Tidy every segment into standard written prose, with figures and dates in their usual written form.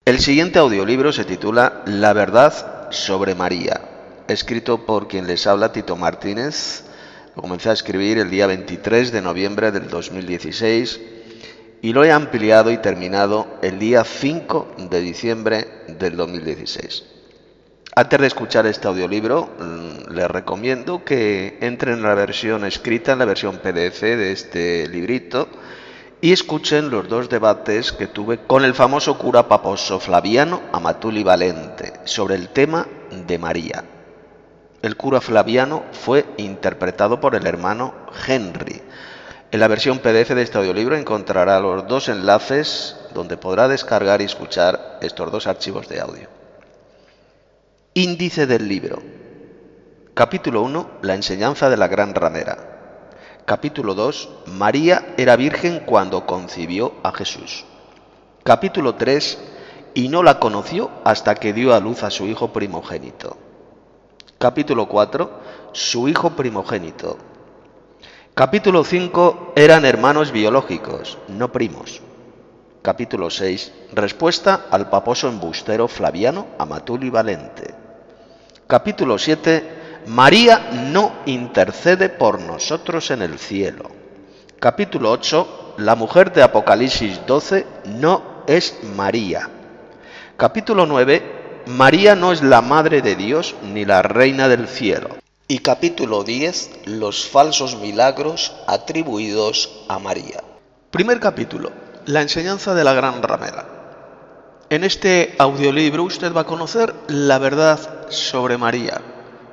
El siguiente audiolibro se titula La verdad sobre María, escrito por quien les habla, Tito Martínez. Lo comencé a escribir el día 23 de noviembre del 2016 y lo he ampliado y terminado el día 5 de diciembre del 2016. Antes de escuchar este audiolibro, les recomiendo que entren en la versión escrita, en la versión PDF de este librito, y escuchen los dos debates que tuve con el famoso cura paposo Flaviano Amatuli Valente sobre el tema de María. El cura Flaviano fue interpretado por el hermano Henry. En la versión PDF de este audiolibro encontrará los dos enlaces donde podrá descargar y escuchar estos dos archivos de audio. Índice del libro. Capítulo 1. La enseñanza de la gran ramera. Capítulo 2. María era virgen cuando concibió a Jesús. Capítulo 3. Y no la conoció hasta que dio a luz a su hijo primogénito. Capítulo 4. Su hijo primogénito. Capítulo 5. Eran hermanos biológicos, no primos. Capítulo 6. Respuesta al paposo embustero Flaviano Amatuli Valente. Capítulo 7. María no intercede por nosotros en el cielo. Capítulo 8. La mujer de Apocalipsis 12 no es María. Capítulo 9. María no es la madre de Dios ni la reina del cielo. Y capítulo 10. Los falsos milagros atribuidos a María. Primer capítulo. La enseñanza de la gran ramera. En este audiolibro usted va a conocer la verdad sobre María,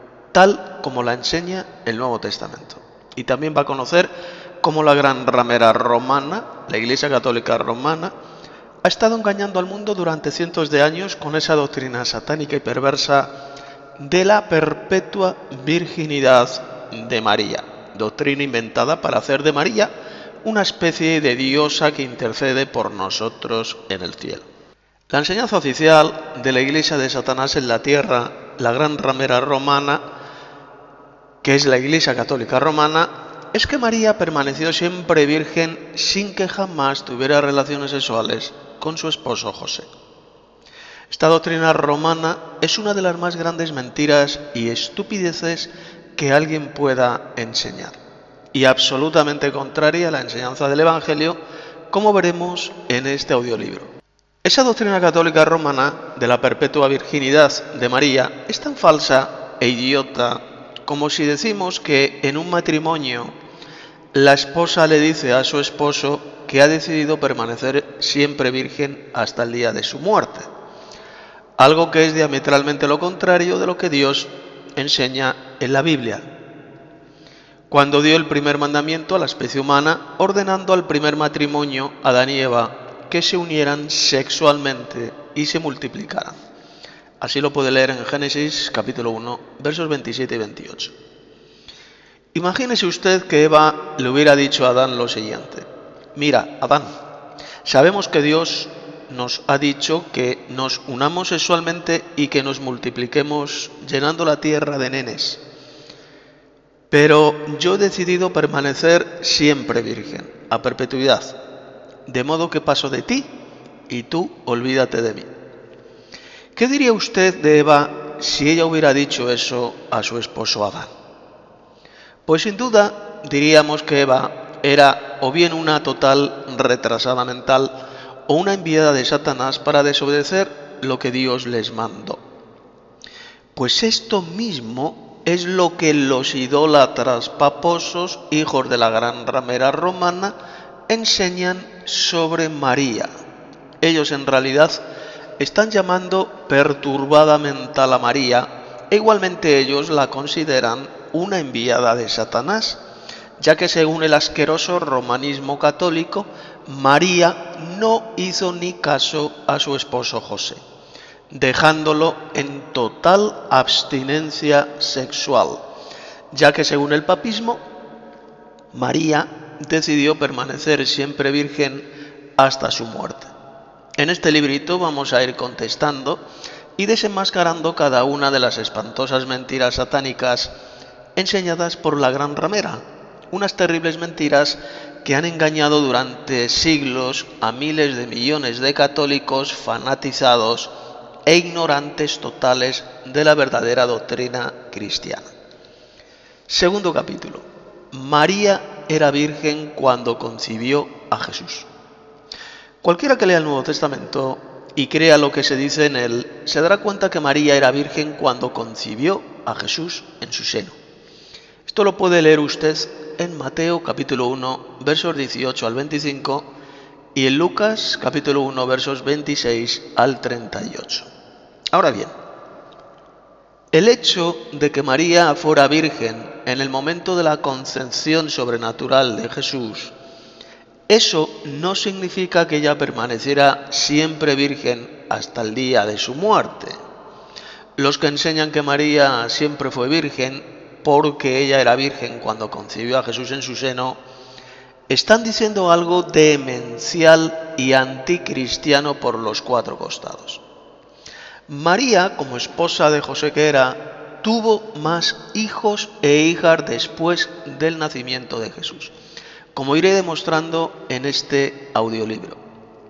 tal como la enseña el Nuevo Testamento. Y también va a conocer cómo la gran ramera romana, la Iglesia Católica Romana, ha estado engañando al mundo durante cientos de años con esa doctrina satánica y perversa de la perpetua virginidad de María. Doctrina inventada para hacer de María una especie de diosa que intercede por nosotros en el cielo. La enseñanza oficial de la Iglesia de Satanás en la tierra, la gran ramera romana, que es la Iglesia Católica Romana, es que María permaneció siempre virgen sin que jamás tuviera relaciones sexuales con su esposo José. Esta doctrina romana es una de las más grandes mentiras y estupideces que alguien pueda enseñar, y absolutamente contraria a la enseñanza del Evangelio, como veremos en este audiolibro. Esa doctrina católica romana de la perpetua virginidad de María es tan falsa e idiota como si decimos que en un matrimonio la esposa le dice a su esposo que ha decidido permanecer siempre virgen hasta el día de su muerte. Algo que es diametralmente lo contrario de lo que Dios enseña en la Biblia, cuando dio el primer mandamiento a la especie humana, ordenando al primer matrimonio, Adán y Eva, que se unieran sexualmente y se multiplicaran. Así lo puede leer en Génesis capítulo 1, versos 27 y 28. Imagínese usted que Eva le hubiera dicho a Adán lo siguiente: mira, Adán, sabemos que Dios nos ha dicho que nos unamos sexualmente y que nos multipliquemos llenando la tierra de nenes. Pero yo he decidido permanecer siempre virgen, a perpetuidad, de modo que paso de ti y tú olvídate de mí. ¿Qué diría usted de Eva si ella hubiera dicho eso a su esposo Adán? Pues sin duda diríamos que Eva era o bien una total retrasada mental o una enviada de Satanás para desobedecer lo que Dios les mandó. Pues esto mismo es lo que los idólatras paposos, hijos de la gran ramera romana, enseñan sobre María. Ellos en realidad están llamando perturbada mental a María, e igualmente ellos la consideran una enviada de Satanás, ya que según el asqueroso romanismo católico, María no hizo ni caso a su esposo José, dejándolo en total abstinencia sexual, ya que según el papismo, María decidió permanecer siempre virgen hasta su muerte. En este librito vamos a ir contestando y desenmascarando cada una de las espantosas mentiras satánicas enseñadas por la gran ramera, unas terribles mentiras que han engañado durante siglos a miles de millones de católicos fanatizados e ignorantes totales de la verdadera doctrina cristiana. Segundo capítulo. María era virgen cuando concibió a Jesús. Cualquiera que lea el Nuevo Testamento y crea lo que se dice en él, se dará cuenta que María era virgen cuando concibió a Jesús en su seno. Esto lo puede leer usted en Mateo capítulo 1, versos 18 al 25 y en Lucas capítulo 1, versos 26 al 38. Ahora bien, el hecho de que María fuera virgen en el momento de la concepción sobrenatural de Jesús, eso no significa que ella permaneciera siempre virgen hasta el día de su muerte. Los que enseñan que María siempre fue virgen porque ella era virgen cuando concibió a Jesús en su seno, están diciendo algo demencial y anticristiano por los cuatro costados. María, como esposa de José que era, tuvo más hijos e hijas después del nacimiento de Jesús, como iré demostrando en este audiolibro.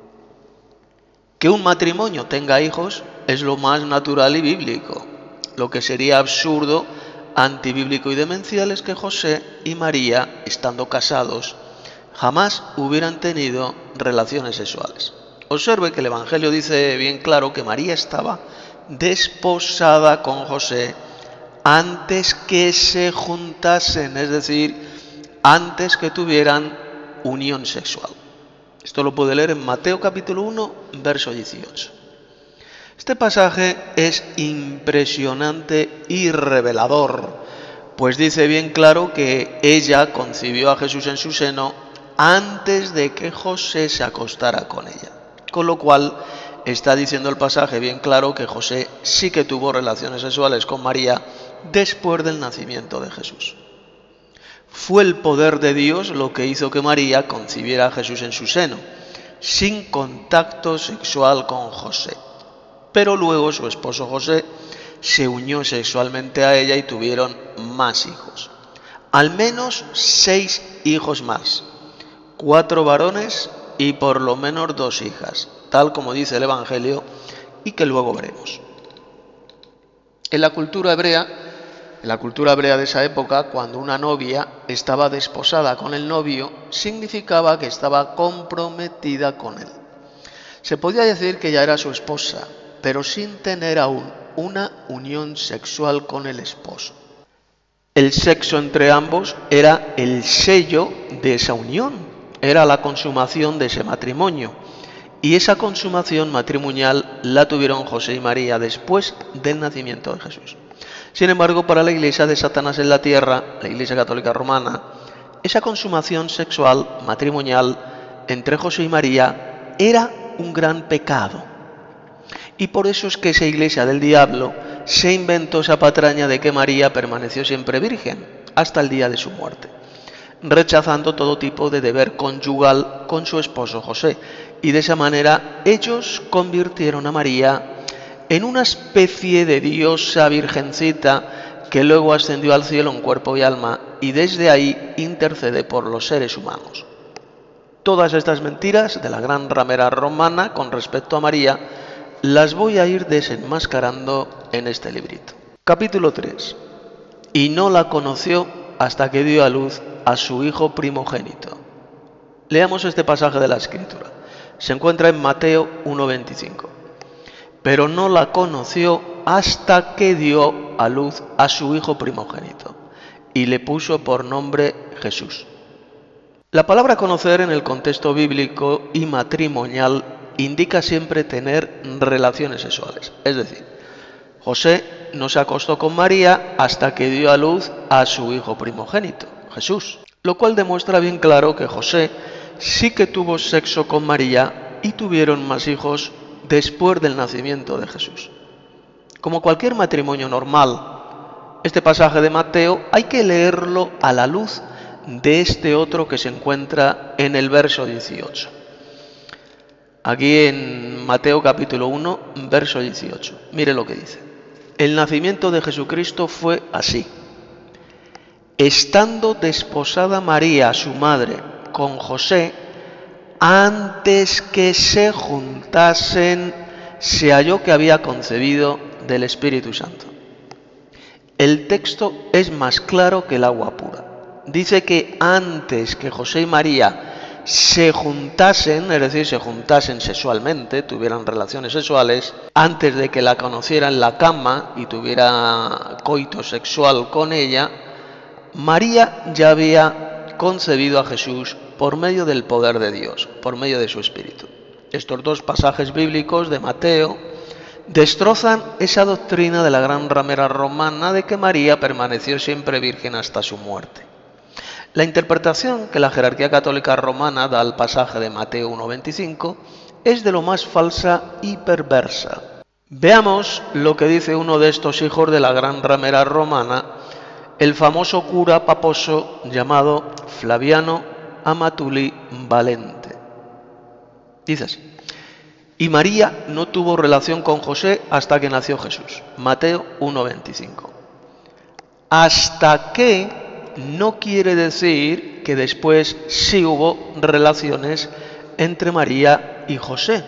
Que un matrimonio tenga hijos es lo más natural y bíblico. Lo que sería absurdo, antibíblico y demencial es que José y María, estando casados, jamás hubieran tenido relaciones sexuales. Observe que el Evangelio dice bien claro que María estaba desposada con José antes que se juntasen, es decir, antes que tuvieran unión sexual. Esto lo puede leer en Mateo capítulo 1, verso 18. Este pasaje es impresionante y revelador, pues dice bien claro que ella concibió a Jesús en su seno antes de que José se acostara con ella. Con lo cual está diciendo el pasaje bien claro que José sí que tuvo relaciones sexuales con María después del nacimiento de Jesús. Fue el poder de Dios lo que hizo que María concibiera a Jesús en su seno, sin contacto sexual con José. Pero luego su esposo José se unió sexualmente a ella y tuvieron más hijos. Al menos 6 hijos más, 4 varones y por lo menos 2 hijas, tal como dice el Evangelio y que luego veremos. En la cultura hebrea de esa época, cuando una novia estaba desposada con el novio, significaba que estaba comprometida con él. Se podía decir que ya era su esposa, pero sin tener aún una unión sexual con el esposo. El sexo entre ambos era el sello de esa unión, era la consumación de ese matrimonio. Y esa consumación matrimonial la tuvieron José y María después del nacimiento de Jesús. Sin embargo, para la Iglesia de Satanás en la tierra, la Iglesia Católica Romana, esa consumación sexual matrimonial entre José y María era un gran pecado. Y por eso es que esa iglesia del diablo se inventó esa patraña de que María permaneció siempre virgen hasta el día de su muerte, rechazando todo tipo de deber conyugal con su esposo José. Y de esa manera ellos convirtieron a María en una especie de diosa virgencita que luego ascendió al cielo en cuerpo y alma y desde ahí intercede por los seres humanos. Todas estas mentiras de la gran ramera romana con respecto a María las voy a ir desenmascarando en este librito. Capítulo 3. Y no la conoció hasta que dio a luz a su hijo primogénito. Leamos este pasaje de la Escritura. Se encuentra en Mateo 1:25. Pero no la conoció hasta que dio a luz a su hijo primogénito y le puso por nombre Jesús. La palabra conocer en el contexto bíblico y matrimonial indica siempre tener relaciones sexuales. Es decir, José no se acostó con María hasta que dio a luz a su hijo primogénito, Jesús, lo cual demuestra bien claro que José sí que tuvo sexo con María y tuvieron más hijos después del nacimiento de Jesús. Como cualquier matrimonio normal, este pasaje de Mateo hay que leerlo a la luz de este otro que se encuentra en el verso 18. Aquí en Mateo capítulo 1, verso 18. Mire lo que dice. El nacimiento de Jesucristo fue así. Estando desposada María, su madre, con José, antes que se juntasen, se halló que había concebido del Espíritu Santo. El texto es más claro que el agua pura. Dice que antes que José y María se juntasen, es decir, se juntasen sexualmente, tuvieran relaciones sexuales, antes de que la conociera en la cama y tuviera coito sexual con ella, María ya había concebido a Jesús por medio del poder de Dios, por medio de su Espíritu. Estos dos pasajes bíblicos de Mateo destrozan esa doctrina de la gran ramera romana de que María permaneció siempre virgen hasta su muerte. La interpretación que la jerarquía católica romana da al pasaje de Mateo 1:25 es de lo más falsa y perversa. Veamos lo que dice uno de estos hijos de la gran ramera romana, el famoso cura paposo llamado Flaviano Amatuli Valente. Dice así: y María no tuvo relación con José hasta que nació Jesús. Mateo 1:25. Hasta que no quiere decir que después sí hubo relaciones entre María y José.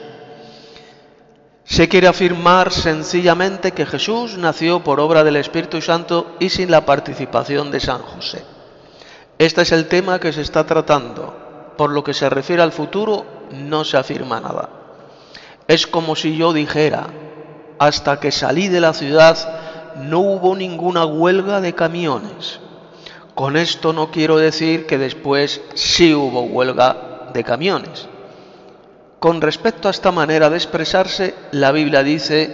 Se quiere afirmar sencillamente que Jesús nació por obra del Espíritu Santo y sin la participación de San José. Este es el tema que se está tratando. Por lo que se refiere al futuro, no se afirma nada. Es como si yo dijera, hasta que salí de la ciudad no hubo ninguna huelga de camiones. Con esto no quiero decir que después sí hubo huelga de camiones. Con respecto a esta manera de expresarse, la Biblia dice: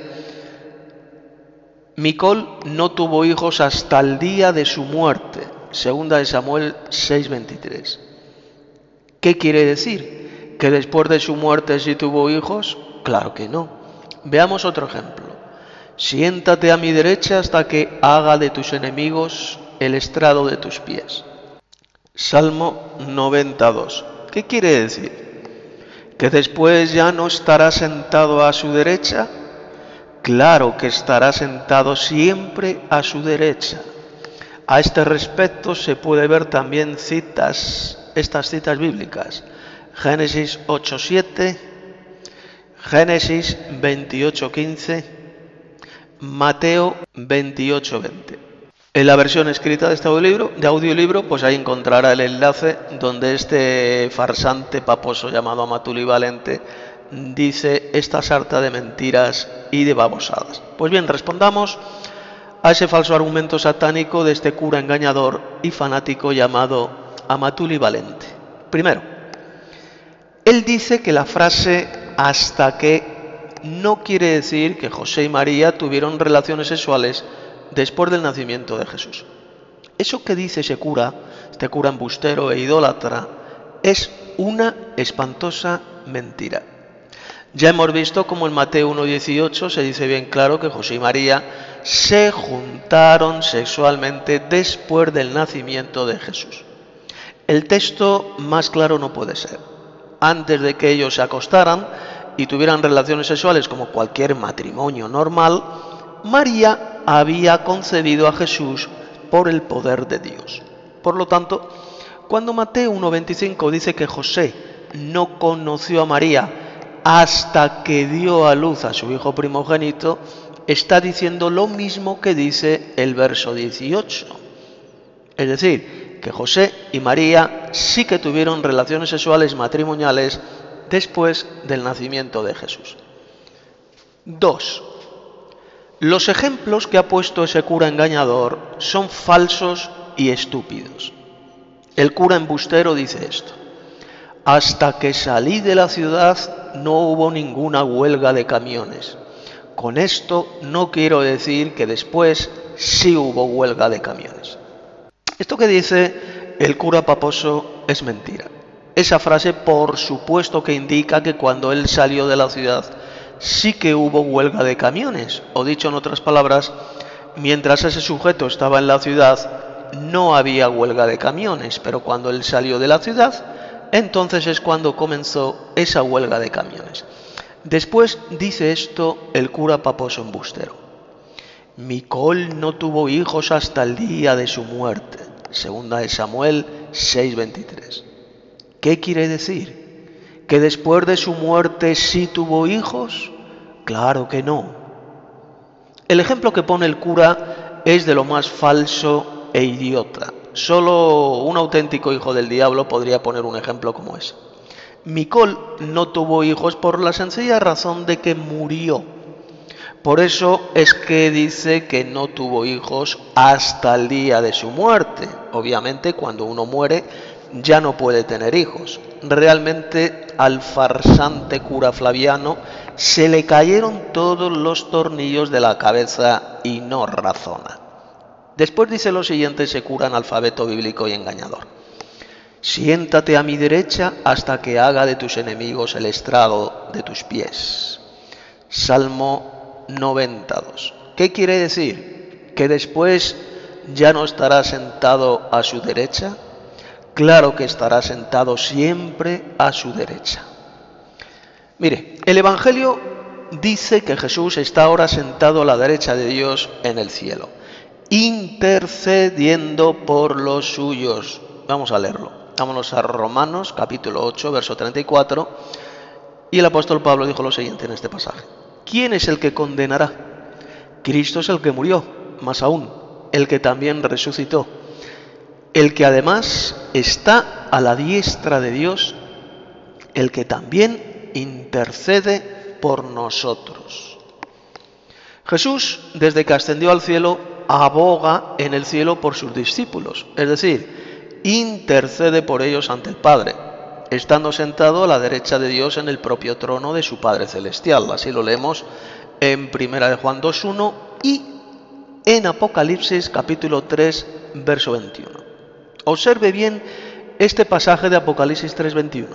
Micol no tuvo hijos hasta el día de su muerte. Segunda de Samuel 6:23. ¿Qué quiere decir? ¿Que después de su muerte sí tuvo hijos? Claro que no. Veamos otro ejemplo. Siéntate a mi derecha hasta que haga de tus enemigos el estrado de tus pies. Salmo 92. ¿Qué quiere decir? ¿Que después ya no estará sentado a su derecha? Claro que estará sentado siempre a su derecha. A este respecto se puede ver también estas citas bíblicas. Génesis 8:7, Génesis 28:15, Mateo 28:20. En la versión escrita de este audiolibro, pues ahí encontrará el enlace donde este farsante paposo llamado Amatuli Valente dice esta sarta de mentiras y de babosadas. Pues bien, respondamos a ese falso argumento satánico de este cura engañador y fanático llamado Amatuli Valente. Primero, él dice que la frase hasta que no quiere decir que José y María tuvieron relaciones sexuales después del nacimiento de Jesús. Eso que dice ese cura, este cura embustero e idólatra, es una espantosa mentira. Ya hemos visto como en Mateo 1:18 se dice bien claro que José y María se juntaron sexualmente después del nacimiento de Jesús. El texto más claro no puede ser. Antes de que ellos se acostaran y tuvieran relaciones sexuales como cualquier matrimonio normal, María había concebido a Jesús por el poder de Dios. Por lo tanto, cuando Mateo 1:25 dice que José no conoció a María hasta que dio a luz a su hijo primogénito, está diciendo lo mismo que dice el verso 18. Es decir, que José y María sí que tuvieron relaciones sexuales matrimoniales después del nacimiento de Jesús. 2. Los ejemplos que ha puesto ese cura engañador son falsos y estúpidos. El cura embustero dice esto: hasta que salí de la ciudad no hubo ninguna huelga de camiones. Con esto no quiero decir que después sí hubo huelga de camiones. Esto que dice el cura paposo es mentira. Esa frase por supuesto que indica que cuando él salió de la ciudad sí que hubo huelga de camiones, o dicho en otras palabras, mientras ese sujeto estaba en la ciudad no había huelga de camiones, pero cuando él salió de la ciudad, entonces es cuando comenzó esa huelga de camiones. Después dice esto el cura paposo embustero: Micol no tuvo hijos hasta el día de su muerte. Segunda de Samuel 6:23. ¿Qué quiere decir? ¿Que después de su muerte sí tuvo hijos? Claro que no. El ejemplo que pone el cura es de lo más falso e idiota. Solo un auténtico hijo del diablo podría poner un ejemplo como ese. Micol no tuvo hijos por la sencilla razón de que murió. Por eso es que dice que no tuvo hijos hasta el día de su muerte. Obviamente, cuando uno muere ya no puede tener hijos. Realmente al farsante cura Flaviano se le cayeron todos los tornillos de la cabeza y no razona. Después dice lo siguiente ese cura analfabeto bíblico y engañador: siéntate a mi derecha hasta que haga de tus enemigos el estrado de tus pies. Salmo 92. ¿Qué quiere decir? ¿Que después ya no estará sentado a su derecha? Claro que estará sentado siempre a su derecha. Mire, el Evangelio dice que Jesús está ahora sentado a la derecha de Dios en el cielo, intercediendo por los suyos. Vamos a leerlo. Vámonos a Romanos, capítulo 8, verso 34. Y el apóstol Pablo dijo lo siguiente en este pasaje: ¿quién es el que condenará? Cristo es el que murió, más aún, el que también resucitó, el que además está a la diestra de Dios, el que también intercede por nosotros. Jesús, desde que ascendió al cielo, aboga en el cielo por sus discípulos, es decir, intercede por ellos ante el Padre, estando sentado a la derecha de Dios en el propio trono de su Padre Celestial. Así lo leemos en 1 de Juan 2.1 y en Apocalipsis capítulo 3, verso 21. Observe bien este pasaje de Apocalipsis 3.21.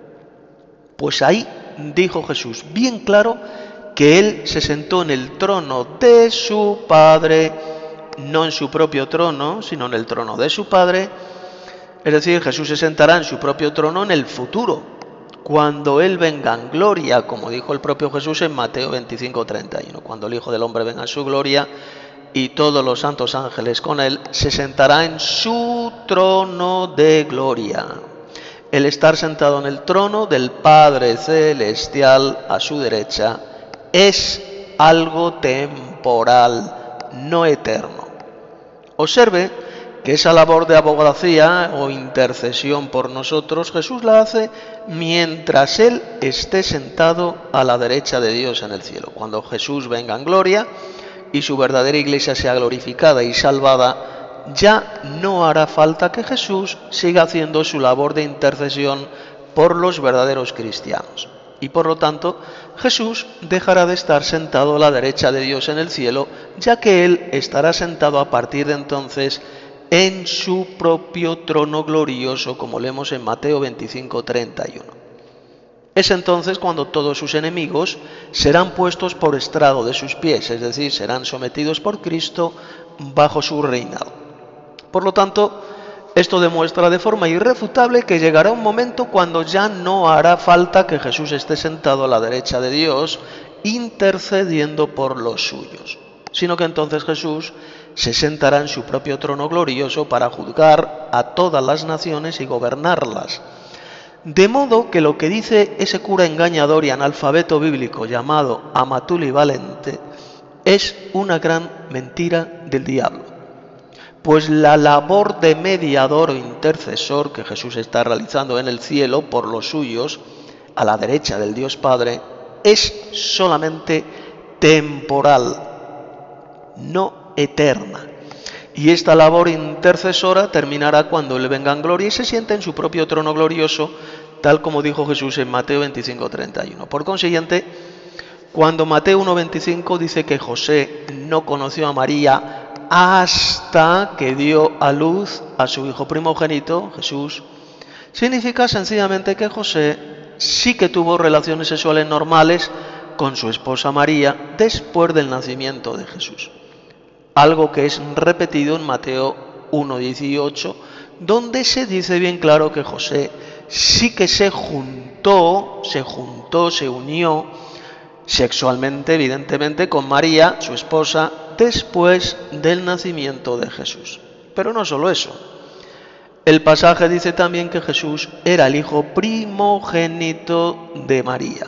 Pues ahí dijo Jesús bien claro que Él se sentó en el trono de su Padre, no en su propio trono, sino en el trono de su Padre. Es decir, Jesús se sentará en su propio trono en el futuro, cuando Él venga en gloria, como dijo el propio Jesús en Mateo 25:31. Cuando el Hijo del Hombre venga en su gloria y todos los santos ángeles con Él, se sentará en su trono de gloria. El estar sentado en el trono del Padre Celestial a su derecha es algo temporal, no eterno. Observe que esa labor de abogacía o intercesión por nosotros, Jesús la hace mientras Él esté sentado a la derecha de Dios en el cielo. Cuando Jesús venga en gloria y su verdadera iglesia sea glorificada y salvada, ya no hará falta que Jesús siga haciendo su labor de intercesión por los verdaderos cristianos. Y por lo tanto, Jesús dejará de estar sentado a la derecha de Dios en el cielo, ya que Él estará sentado a partir de entonces en su propio trono glorioso, como leemos en Mateo 25:31. Es entonces cuando todos sus enemigos serán puestos por estrado de sus pies, es decir, serán sometidos por Cristo bajo su reinado. Por lo tanto, esto demuestra de forma irrefutable que llegará un momento cuando ya no hará falta que Jesús esté sentado a la derecha de Dios intercediendo por los suyos, sino que entonces Jesús se sentará en su propio trono glorioso para juzgar a todas las naciones y gobernarlas. De modo que lo que dice ese cura engañador y analfabeto bíblico llamado Amatuli Valente es una gran mentira del diablo. Pues la labor de mediador o intercesor que Jesús está realizando en el cielo por los suyos, a la derecha del Dios Padre, es solamente temporal, no eterna. Y esta labor intercesora terminará cuando Él venga en gloria y se siente en su propio trono glorioso, tal como dijo Jesús en Mateo 25:31. Por consiguiente, cuando Mateo 1:25 dice que José no conoció a María hasta que dio a luz a su hijo primogénito, Jesús, significa sencillamente que José sí que tuvo relaciones sexuales normales con su esposa María después del nacimiento de Jesús. Algo que es repetido en Mateo 1:18, donde se dice bien claro que José sí que se unió sexualmente, evidentemente, con María, su esposa, después del nacimiento de Jesús. Pero no solo eso. El pasaje dice también que Jesús era el hijo primogénito de María,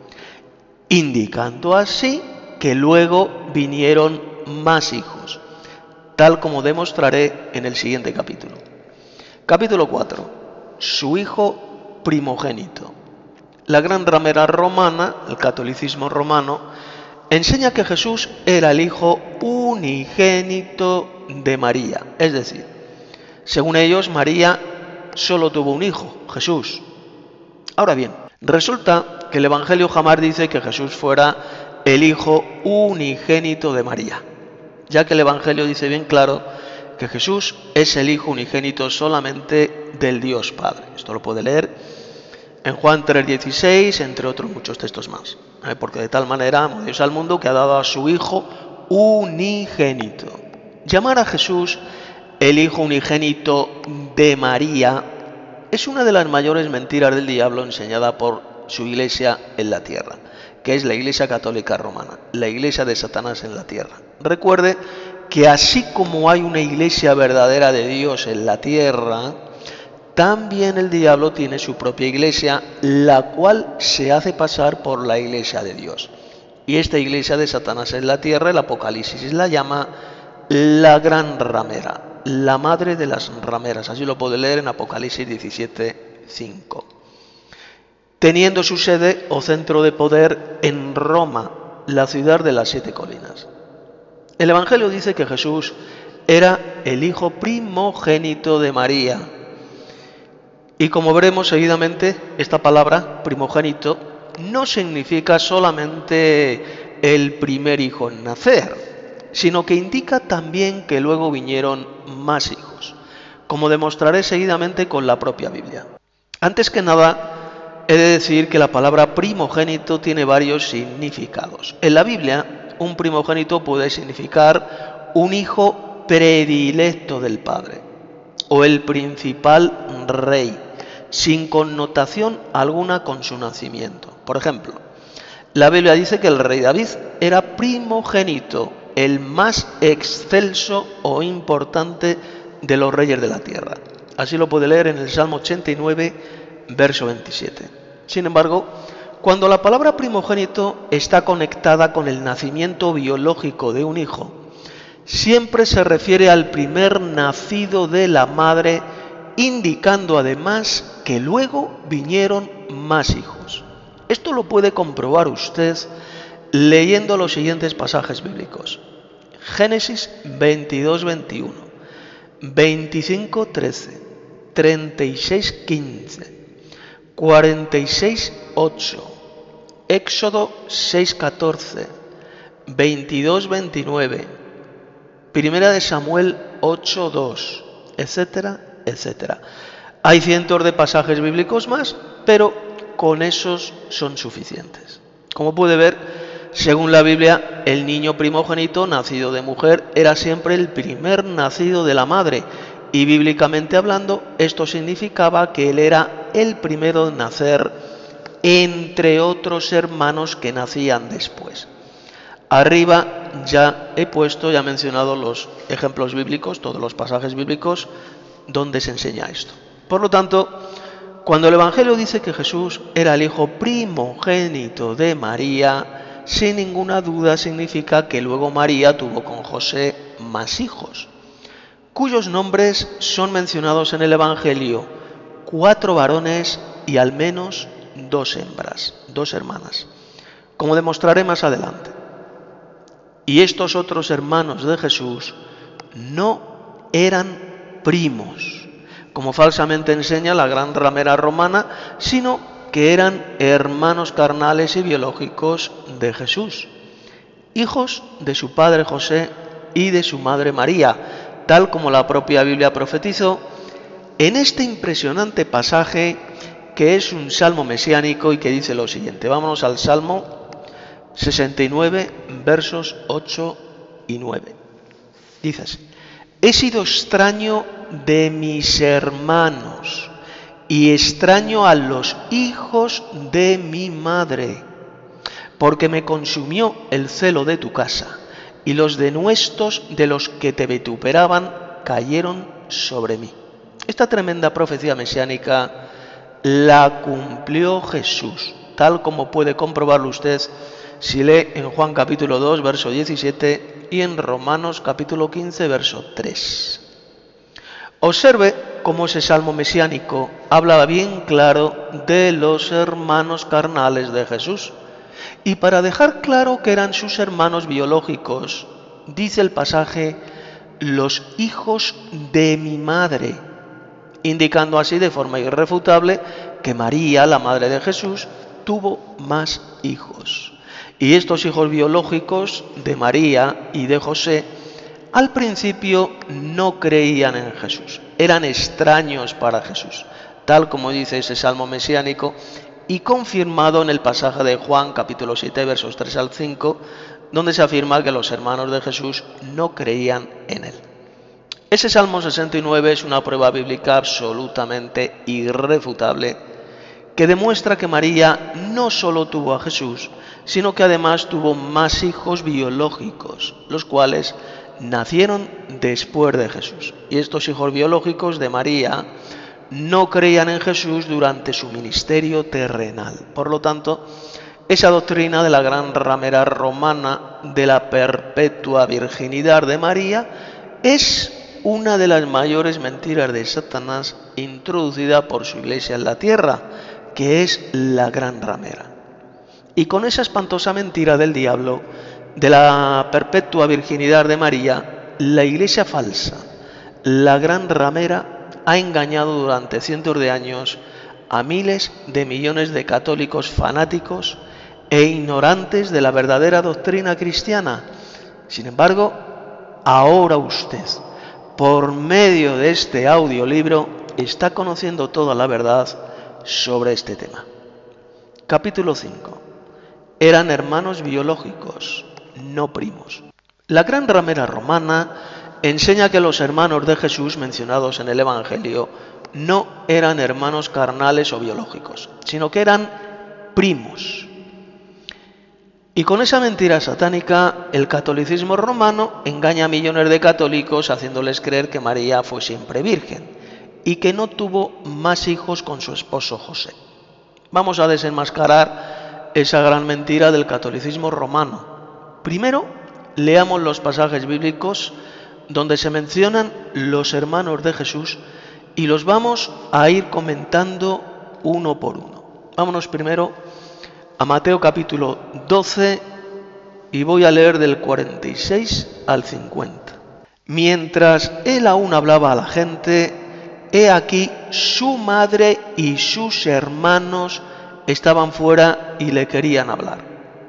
indicando así que luego vinieron más hijos, tal como demostraré en el siguiente capítulo. Capítulo 4. Su hijo primogénito. La gran ramera romana, el catolicismo romano, enseña que Jesús era el hijo unigénito de María. Es decir, según ellos, María solo tuvo un hijo, Jesús. Ahora bien, resulta que el Evangelio jamás dice que Jesús fuera el hijo unigénito de María, ya que el Evangelio dice bien claro que Jesús es el hijo unigénito solamente del Dios Padre. Esto lo puede leer en Juan 3:16, entre otros muchos textos más. Porque de tal manera amó Dios al mundo que ha dado a su hijo unigénito. Llamar a Jesús el hijo unigénito de María es una de las mayores mentiras del diablo enseñada por su iglesia en la tierra, que es la Iglesia Católica Romana, la iglesia de Satanás en la tierra. Recuerde que así como hay una iglesia verdadera de Dios en la tierra, también el diablo tiene su propia iglesia, la cual se hace pasar por la iglesia de Dios. Y esta iglesia de Satanás en la tierra, el Apocalipsis la llama la gran ramera, la madre de las rameras. Así lo puede leer en Apocalipsis 17:5. Teniendo su sede o centro de poder en Roma, la ciudad de las 7 colinas. El Evangelio dice que Jesús era el hijo primogénito de María. Y como veremos seguidamente, esta palabra, primogénito, no significa solamente el primer hijo en nacer, sino que indica también que luego vinieron más hijos, como demostraré seguidamente con la propia Biblia. Antes que nada, he de decir que la palabra primogénito tiene varios significados. En la Biblia, un primogénito puede significar un hijo predilecto del Padre, o el principal rey, sin connotación alguna con su nacimiento. Por ejemplo, la Biblia dice que el rey David era primogénito, el más excelso o importante de los reyes de la tierra. Así lo puede leer en el Salmo 89, verso 27. Sin embargo, cuando la palabra primogénito está conectada con el nacimiento biológico de un hijo, siempre se refiere al primer nacido de la madre, indicando además que luego vinieron más hijos. Esto lo puede comprobar usted leyendo los siguientes pasajes bíblicos. Génesis 22:21, 25:13, 36:15, 46:8, Éxodo 6:14, 22:29, Primera de Samuel 8:2, etcétera, etcétera. Hay cientos de pasajes bíblicos más, pero con esos son suficientes. Como puede ver, según la Biblia, el niño primogénito nacido de mujer era siempre el primer nacido de la madre, y bíblicamente hablando, esto significaba que él era el primero en nacer entre otros hermanos que nacían después. Arriba ya he mencionado los ejemplos bíblicos, todos los pasajes bíblicos donde se enseña esto. Por lo tanto, cuando el Evangelio dice que Jesús era el hijo primogénito de María, sin ninguna duda significa que luego María tuvo con José más hijos, cuyos nombres son mencionados en el Evangelio: 4 varones y al menos 2 hembras, 2 hermanas, como demostraré más adelante. Y estos otros hermanos de Jesús no eran primos, como falsamente enseña la gran ramera romana, sino que eran hermanos carnales y biológicos de Jesús, hijos de su padre José y de su madre María, tal como la propia Biblia profetizó en este impresionante pasaje, que es un salmo mesiánico y que dice lo siguiente. Vámonos al Salmo 69, versos 8 y 9. Dice así: he sido extraño de mis hermanos y extraño a los hijos de mi madre, porque me consumió el celo de tu casa, y los denuestos de los que te vituperaban cayeron sobre mí. Esta tremenda profecía mesiánica la cumplió Jesús, tal como puede comprobarlo usted si lee en Juan capítulo 2, verso 17 y en Romanos capítulo 15, verso 3. Observe cómo ese salmo mesiánico habla bien claro de los hermanos carnales de Jesús. Y para dejar claro que eran sus hermanos biológicos, dice el pasaje, los hijos de mi madre, indicando así de forma irrefutable que María, la madre de Jesús, tuvo más hijos. Y estos hijos biológicos de María y de José, al principio no creían en Jesús, eran extraños para Jesús, tal como dice ese salmo mesiánico y confirmado en el pasaje de Juan capítulo 7 versos 3 al 5, donde se afirma que los hermanos de Jesús no creían en él. Ese Salmo 69 es una prueba bíblica absolutamente irrefutable que demuestra que María no solo tuvo a Jesús, sino que además tuvo más hijos biológicos, los cuales nacieron después de Jesús. Y estos hijos biológicos de María no creían en Jesús durante su ministerio terrenal. Por lo tanto, esa doctrina de la gran ramera romana de la perpetua virginidad de María es una de las mayores mentiras de Satanás introducida por su iglesia en la tierra, que es la gran ramera. Y con esa espantosa mentira del diablo de la perpetua virginidad de María, la iglesia falsa, la gran ramera, ha engañado durante cientos de años a miles de millones de católicos fanáticos e ignorantes de la verdadera doctrina cristiana. Sin embargo, ahora usted, por medio de este audiolibro, está conociendo toda la verdad sobre este tema. Capítulo 5. Eran hermanos biológicos, no primos. La gran ramera romana enseña que los hermanos de Jesús mencionados en el Evangelio no eran hermanos carnales o biológicos, sino que eran primos. Y con esa mentira satánica, el catolicismo romano engaña a millones de católicos haciéndoles creer que María fue siempre virgen y que no tuvo más hijos con su esposo José. Vamos a desenmascarar esa gran mentira del catolicismo romano. Primero, leamos los pasajes bíblicos donde se mencionan los hermanos de Jesús y los vamos a ir comentando uno por uno. Vámonos primero a Mateo capítulo 12 y voy a leer del 46 al 50. Mientras él aún hablaba a la gente, he aquí su madre y sus hermanos estaban fuera y le querían hablar.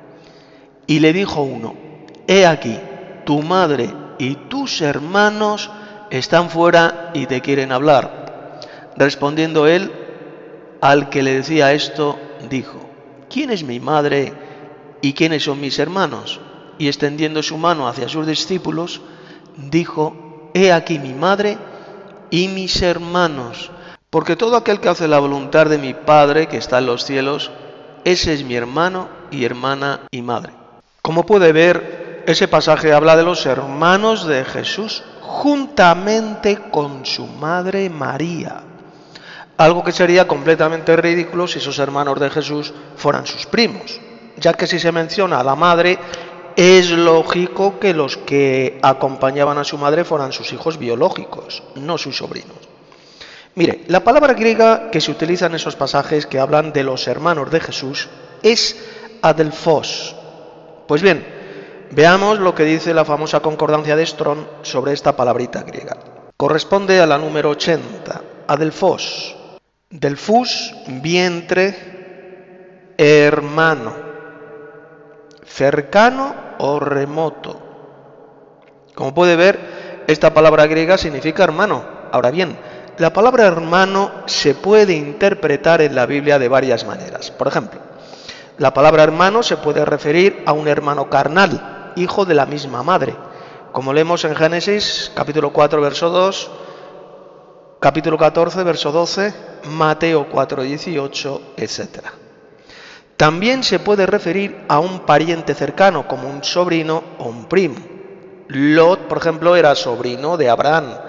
Y le dijo uno, he aquí, tu madre y tus hermanos están fuera y te quieren hablar. Respondiendo él, al que le decía esto, dijo, ¿quién es mi madre y quiénes son mis hermanos? Y extendiendo su mano hacia sus discípulos, dijo, he aquí mi madre y mis hermanos, porque todo aquel que hace la voluntad de mi Padre que está en los cielos, ese es mi hermano y hermana y madre. Como puede ver, ese pasaje habla de los hermanos de Jesús juntamente con su madre María. Algo que sería completamente ridículo si esos hermanos de Jesús fueran sus primos, ya que si se menciona a la madre, es lógico que los que acompañaban a su madre fueran sus hijos biológicos, no sus sobrinos. Mire, la palabra griega que se utiliza en esos pasajes que hablan de los hermanos de Jesús es adelphos. Pues bien, veamos lo que dice la famosa concordancia de Strong sobre esta palabrita griega. Corresponde a la número 80, adelphos. Delphus, vientre, hermano, cercano o remoto. Como puede ver, esta palabra griega significa hermano. Ahora bien, la palabra hermano se puede interpretar en la Biblia de varias maneras. Por ejemplo, la palabra hermano se puede referir a un hermano carnal, hijo de la misma madre, como leemos en Génesis capítulo 4, verso 2, capítulo 14, verso 12, Mateo 4, 18, etc. También se puede referir a un pariente cercano, como un sobrino o un primo. Lot, por ejemplo, era sobrino de Abraham.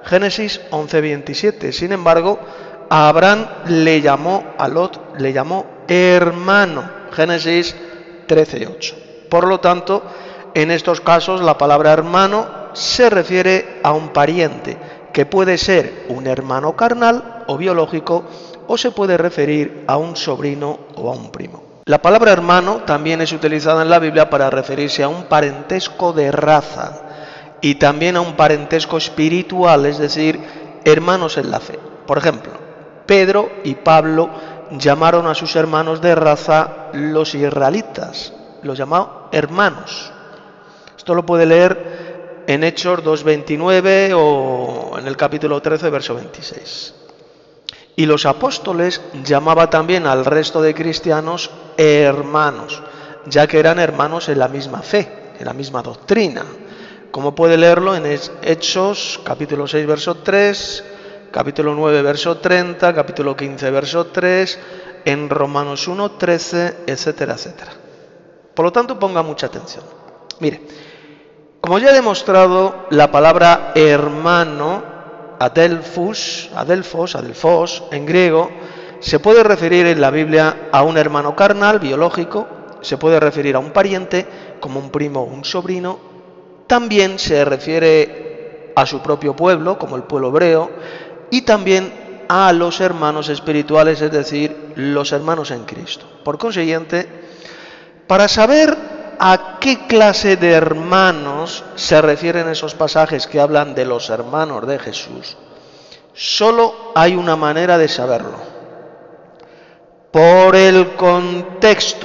Génesis 11:27. Sin embargo, a Abraham a Lot le llamó hermano. Génesis 13:8. Por lo tanto, en estos casos la palabra hermano se refiere a un pariente, que puede ser un hermano carnal o biológico, o se puede referir a un sobrino o a un primo. La palabra hermano también es utilizada en la Biblia para referirse a un parentesco de raza y también a un parentesco espiritual, es decir, hermanos en la fe. Por ejemplo, Pedro y Pablo llamaron a sus hermanos de raza los israelitas, los llamaron hermanos. Esto lo puede leer en Hechos 2:29 o en el capítulo 13, verso 26. Y los apóstoles llamaban también al resto de cristianos hermanos, ya que eran hermanos en la misma fe, en la misma doctrina. Como puede leerlo en Hechos, capítulo 6, verso 3, capítulo 9, verso 30, capítulo 15, verso 3, en Romanos 1, 13, etcétera, etcétera. Por lo tanto, ponga mucha atención. Mire, como ya he demostrado, la palabra hermano, adelphos, en griego, se puede referir en la Biblia a un hermano carnal, biológico, se puede referir a un pariente, como un primo o un sobrino, también se refiere a su propio pueblo, como el pueblo hebreo, y también a los hermanos espirituales, es decir, los hermanos en Cristo. Por consiguiente, para saber a qué clase de hermanos se refieren esos pasajes que hablan de los hermanos de Jesús, solo hay una manera de saberlo: por el contexto.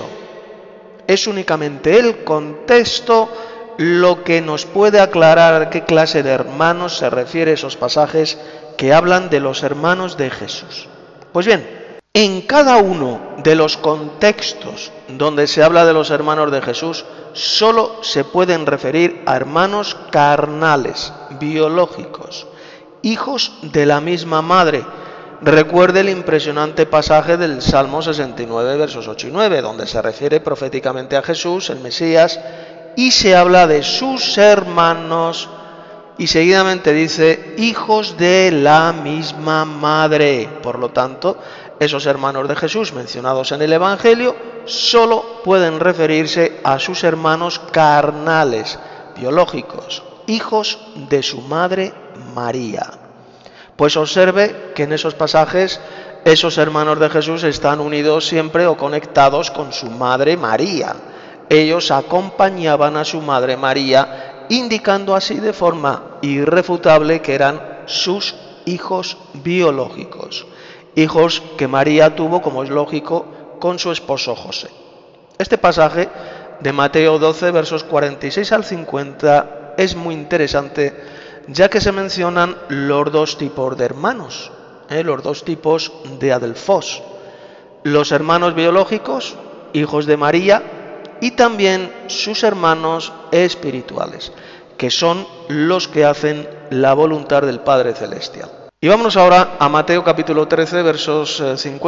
Es únicamente el contexto lo que nos puede aclarar a qué clase de hermanos se refiere esos pasajes que hablan de los hermanos de Jesús. Pues bien, en cada uno de los contextos donde se habla de los hermanos de Jesús, solo se pueden referir a hermanos carnales, biológicos, hijos de la misma madre. Recuerde el impresionante pasaje del Salmo 69, versos 8 y 9, donde se refiere proféticamente a Jesús, el Mesías, y se habla de sus hermanos, y seguidamente dice, hijos de la misma madre. Por lo tanto, esos hermanos de Jesús mencionados en el Evangelio solo pueden referirse a sus hermanos carnales, biológicos, hijos de su madre María. Pues observe que en esos pasajes esos hermanos de Jesús están unidos siempre o conectados con su madre María. Ellos acompañaban a su madre María, indicando así de forma irrefutable que eran sus hijos biológicos, hijos que María tuvo, como es lógico, con su esposo José. Este pasaje de Mateo 12, versos 46 al 50, es muy interesante, ya que se mencionan los dos tipos de hermanos, los dos tipos de adelphos: los hermanos biológicos, hijos de María, y también sus hermanos espirituales, que son los que hacen la voluntad del Padre Celestial. Y vámonos ahora a Mateo capítulo 13, versos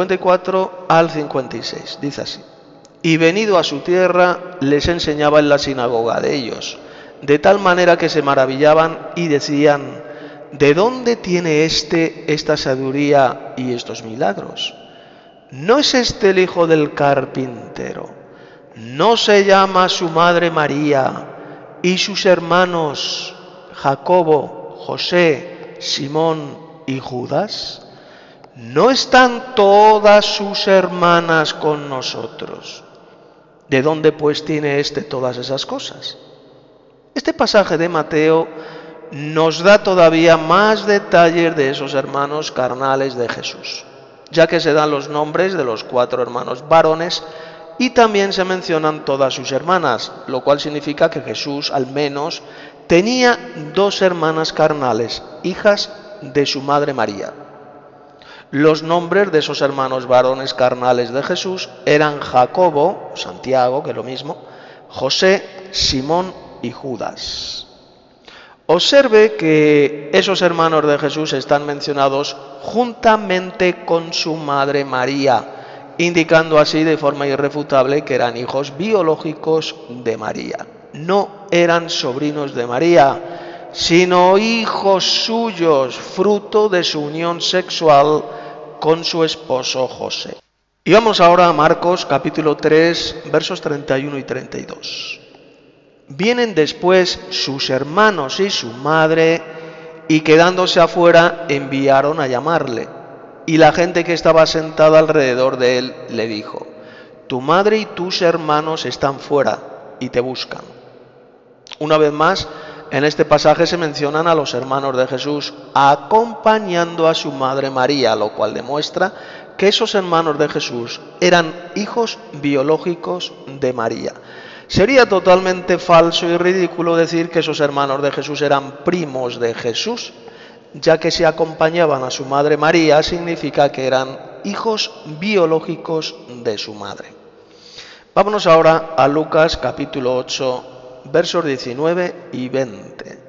54 al 56. Dice así: Y venido a su tierra, les enseñaba en la sinagoga de ellos, de tal manera que se maravillaban y decían: ¿de dónde tiene esta sabiduría y estos milagros? ¿No es este el hijo del carpintero? ¿No se llama su madre María y sus hermanos Jacobo, José, Simón y Judas? ¿No están todas sus hermanas con nosotros? ¿De dónde pues tiene todas esas cosas? Este pasaje de Mateo nos da todavía más detalles de esos hermanos carnales de Jesús, ya que se dan los nombres de los 4 hermanos varones y también se mencionan todas sus hermanas, lo cual significa que Jesús al menos tenía 2 hermanas carnales, hijas de su madre María. Los nombres de esos hermanos varones carnales de Jesús eran Jacobo, Santiago, que es lo mismo, José, Simón y Judas. Observe que esos hermanos de Jesús están mencionados juntamente con su madre María, indicando así de forma irrefutable que eran hijos biológicos de María. No eran sobrinos de María, sino hijos suyos, fruto de su unión sexual con su esposo José. Y vamos ahora a Marcos capítulo 3, versos 31 y 32. Vienen después sus hermanos y su madre, y quedándose afuera enviaron a llamarle. Y la gente que estaba sentada alrededor de él le dijo: tu madre y tus hermanos están fuera y te buscan. Una vez más, en este pasaje se mencionan a los hermanos de Jesús acompañando a su madre María, lo cual demuestra que esos hermanos de Jesús eran hijos biológicos de María. Sería totalmente falso y ridículo decir que esos hermanos de Jesús eran primos de Jesús, ya que si acompañaban a su madre María significa que eran hijos biológicos de su madre. Vámonos ahora a Lucas capítulo 8, versos 19 y 20.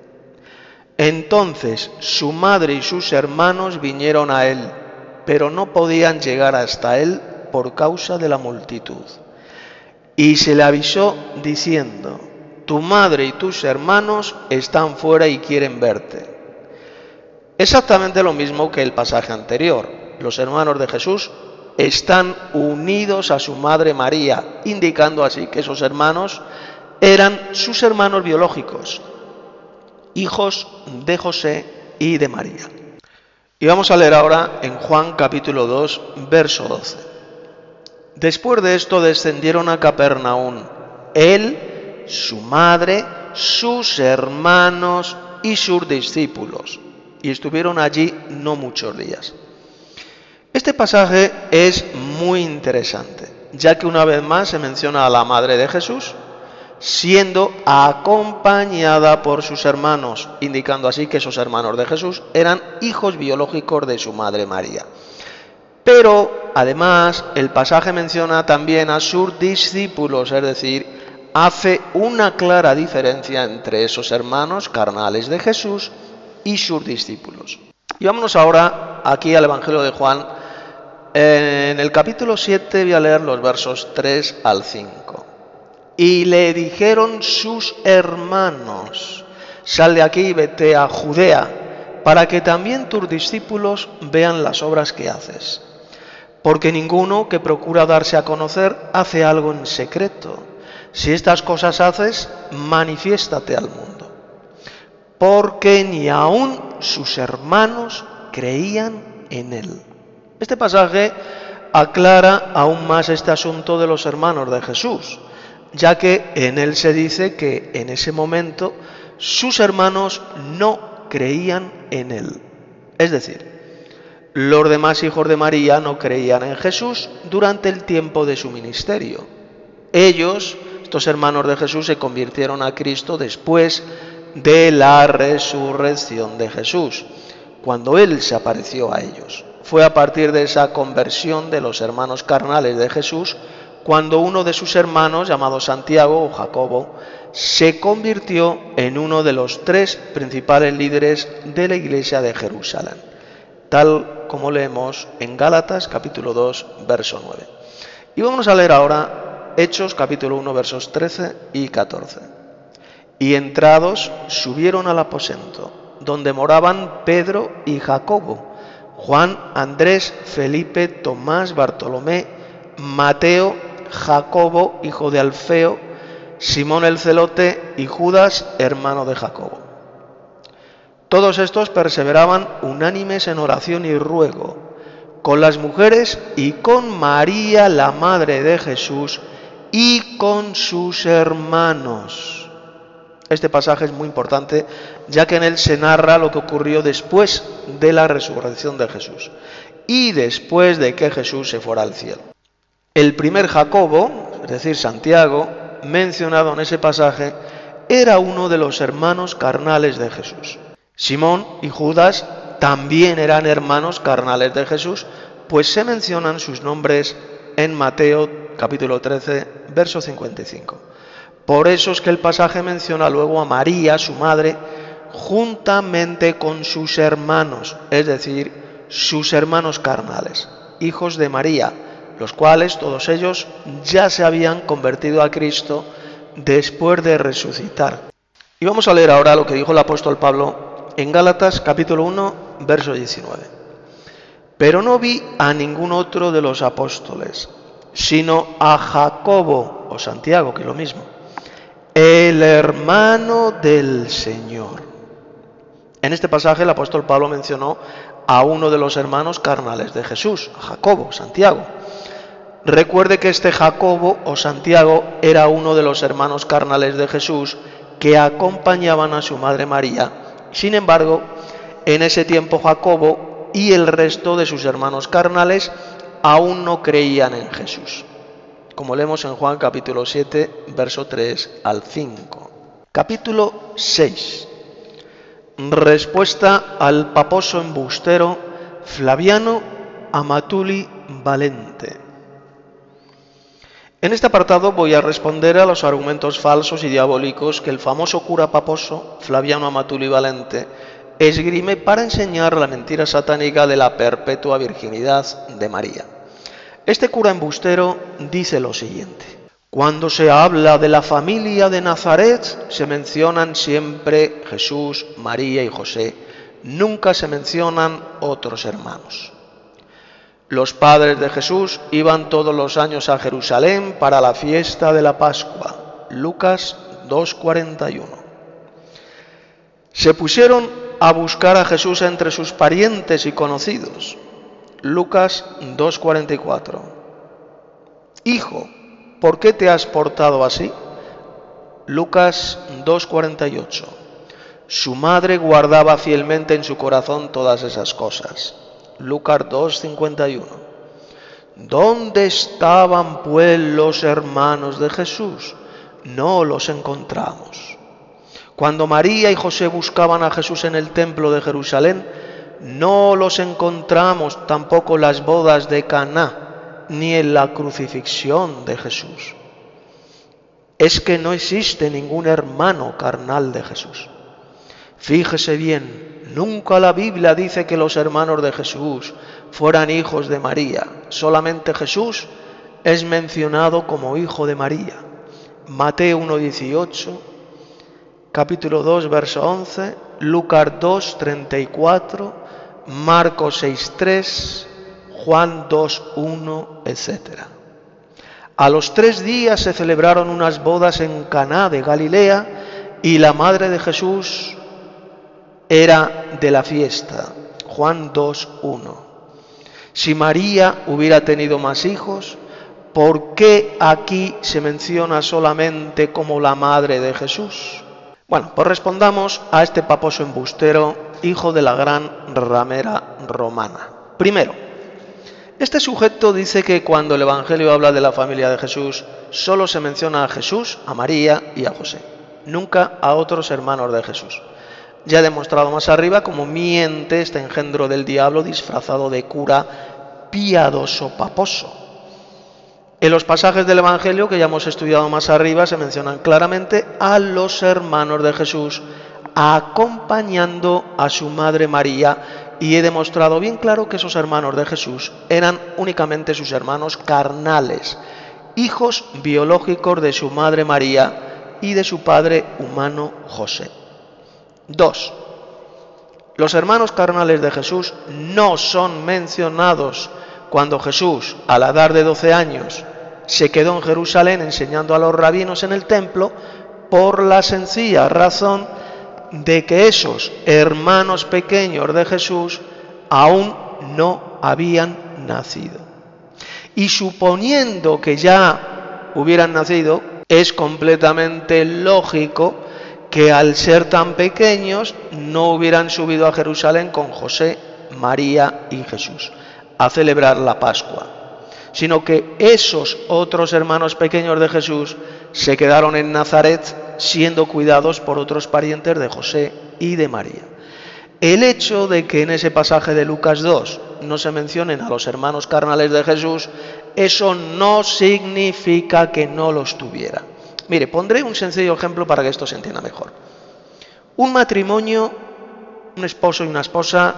Entonces su madre y sus hermanos vinieron a él, pero no podían llegar hasta él por causa de la multitud. Y se le avisó diciendo: tu madre y tus hermanos están fuera y quieren verte. Exactamente lo mismo que el pasaje anterior. Los hermanos de Jesús están unidos a su madre María, indicando así que esos hermanos eran sus hermanos biológicos, hijos de José y de María. Y vamos a leer ahora en Juan capítulo 2, verso 12. Después de esto descendieron a Capernaum, él, su madre, sus hermanos y sus discípulos, y estuvieron allí no muchos días. Este pasaje es muy interesante, ya que una vez más se menciona a la madre de Jesús siendo acompañada por sus hermanos, indicando así que esos hermanos de Jesús eran hijos biológicos de su madre María. Pero además el pasaje menciona también a sus discípulos, es decir, hace una clara diferencia entre esos hermanos carnales de Jesús y sus discípulos. Y vámonos ahora aquí al Evangelio de Juan. En el capítulo 7 voy a leer los versos 3 al 5. Y le dijeron sus hermanos: sal de aquí y vete a Judea, para que también tus discípulos vean las obras que haces. Porque ninguno que procura darse a conocer hace algo en secreto. Si estas cosas haces, manifiéstate al mundo. Porque ni aun sus hermanos creían en él. Este pasaje aclara aún más este asunto de los hermanos de Jesús, ya que en él se dice que en ese momento sus hermanos no creían en él. Es decir, los demás hijos de María no creían en Jesús durante el tiempo de su ministerio. Ellos, estos hermanos de Jesús, se convirtieron a Cristo después de la resurrección de Jesús, cuando Él se apareció a ellos. Fue a partir de esa conversión de los hermanos carnales de Jesús cuando uno de sus hermanos, llamado Santiago o Jacobo, se convirtió en uno de los 3 principales líderes de la iglesia de Jerusalén, tal como leemos en Gálatas capítulo 2, verso 9. Y vamos a leer ahora Hechos capítulo 1, versos 13 y 14. Y entrados subieron al aposento, donde moraban Pedro y Jacobo, Juan, Andrés, Felipe, Tomás, Bartolomé, Mateo, Jacobo, hijo de Alfeo, Simón el celote y Judas, hermano de Jacobo. Todos estos perseveraban unánimes en oración y ruego, con las mujeres y con María, la madre de Jesús, y con sus hermanos. Este pasaje es muy importante, ya que en él se narra lo que ocurrió después de la resurrección de Jesús y después de que Jesús se fuera al cielo. El primer Jacobo, es decir, Santiago, mencionado en ese pasaje, era uno de los hermanos carnales de Jesús. Simón y Judas también eran hermanos carnales de Jesús, pues se mencionan sus nombres en Mateo capítulo 13, verso 55. Por eso es que el pasaje menciona luego a María, su madre, juntamente con sus hermanos, es decir, sus hermanos carnales, hijos de María, los cuales todos ellos ya se habían convertido a Cristo después de resucitar. Y vamos a leer ahora lo que dijo el apóstol Pablo en Gálatas capítulo 1, verso 19. Pero no vi a ningún otro de los apóstoles, sino a Jacobo, o Santiago, que es lo mismo, el hermano del Señor. En este pasaje el apóstol Pablo mencionó a uno de los hermanos carnales de Jesús, a Jacobo, Santiago. Recuerde que este Jacobo o Santiago era uno de los hermanos carnales de Jesús que acompañaban a su madre María. Sin embargo, en ese tiempo Jacobo y el resto de sus hermanos carnales aún no creían en Jesús, como leemos en Juan capítulo 7, verso 3 al 5. Capítulo 6. Respuesta al paposo embustero Flaviano Amatuli Valente. En este apartado voy a responder a los argumentos falsos y diabólicos que el famoso cura paposo Flaviano Amatuli Valente esgrime para enseñar la mentira satánica de la perpetua virginidad de María. Este cura embustero dice lo siguiente: cuando se habla de la familia de Nazaret, se mencionan siempre Jesús, María y José, nunca se mencionan otros hermanos. Los padres de Jesús iban todos los años a Jerusalén para la fiesta de la Pascua. Lucas 2:41. Se pusieron a buscar a Jesús entre sus parientes y conocidos. Lucas 2:44. Hijo, ¿por qué te has portado así? Lucas 2:48. Su madre guardaba fielmente en su corazón todas esas cosas. Lucas 2:51. ¿Dónde estaban pues los hermanos de Jesús? No los encontramos. Cuando María y José buscaban a Jesús en el templo de Jerusalén, no los encontramos tampoco en las bodas de Caná, ni en la crucifixión de Jesús. Es que no existe ningún hermano carnal de Jesús. Fíjese bien, nunca la Biblia dice que los hermanos de Jesús fueran hijos de María. Solamente Jesús es mencionado como hijo de María. Mateo 1:18, capítulo 2, verso 11, Lucas 2:34, Marcos 6:3, Juan 2:1, etc. A los 3 días se celebraron unas bodas en Caná de Galilea y la madre de Jesús era de la fiesta. Juan 2:1. Si María hubiera tenido más hijos, ¿por qué aquí se menciona solamente como la madre de Jesús? Bueno, pues respondamos a este paposo embustero, hijo de la gran ramera romana. Primero, este sujeto dice que cuando el Evangelio habla de la familia de Jesús, solo se menciona a Jesús, a María y a José, nunca a otros hermanos de Jesús. Ya he demostrado más arriba cómo miente este engendro del diablo disfrazado de cura piadoso paposo. En los pasajes del Evangelio que ya hemos estudiado más arriba se mencionan claramente a los hermanos de Jesús acompañando a su madre María, y he demostrado bien claro que esos hermanos de Jesús eran únicamente sus hermanos carnales, hijos biológicos de su madre María y de su padre humano José. 2. Los hermanos carnales de Jesús no son mencionados cuando Jesús, a la edad de 12 años, se quedó en Jerusalén enseñando a los rabinos en el templo, por la sencilla razón de que esos hermanos pequeños de Jesús aún no habían nacido. Y suponiendo que ya hubieran nacido, es completamente lógico que al ser tan pequeños no hubieran subido a Jerusalén con José, María y Jesús a celebrar la Pascua, sino que esos otros hermanos pequeños de Jesús se quedaron en Nazaret siendo cuidados por otros parientes de José y de María. El hecho de que en ese pasaje de Lucas 2 no se mencionen a los hermanos carnales de Jesús, eso no significa que no los tuviera. Mire, pondré un sencillo ejemplo para que esto se entienda mejor. Un matrimonio, un esposo y una esposa,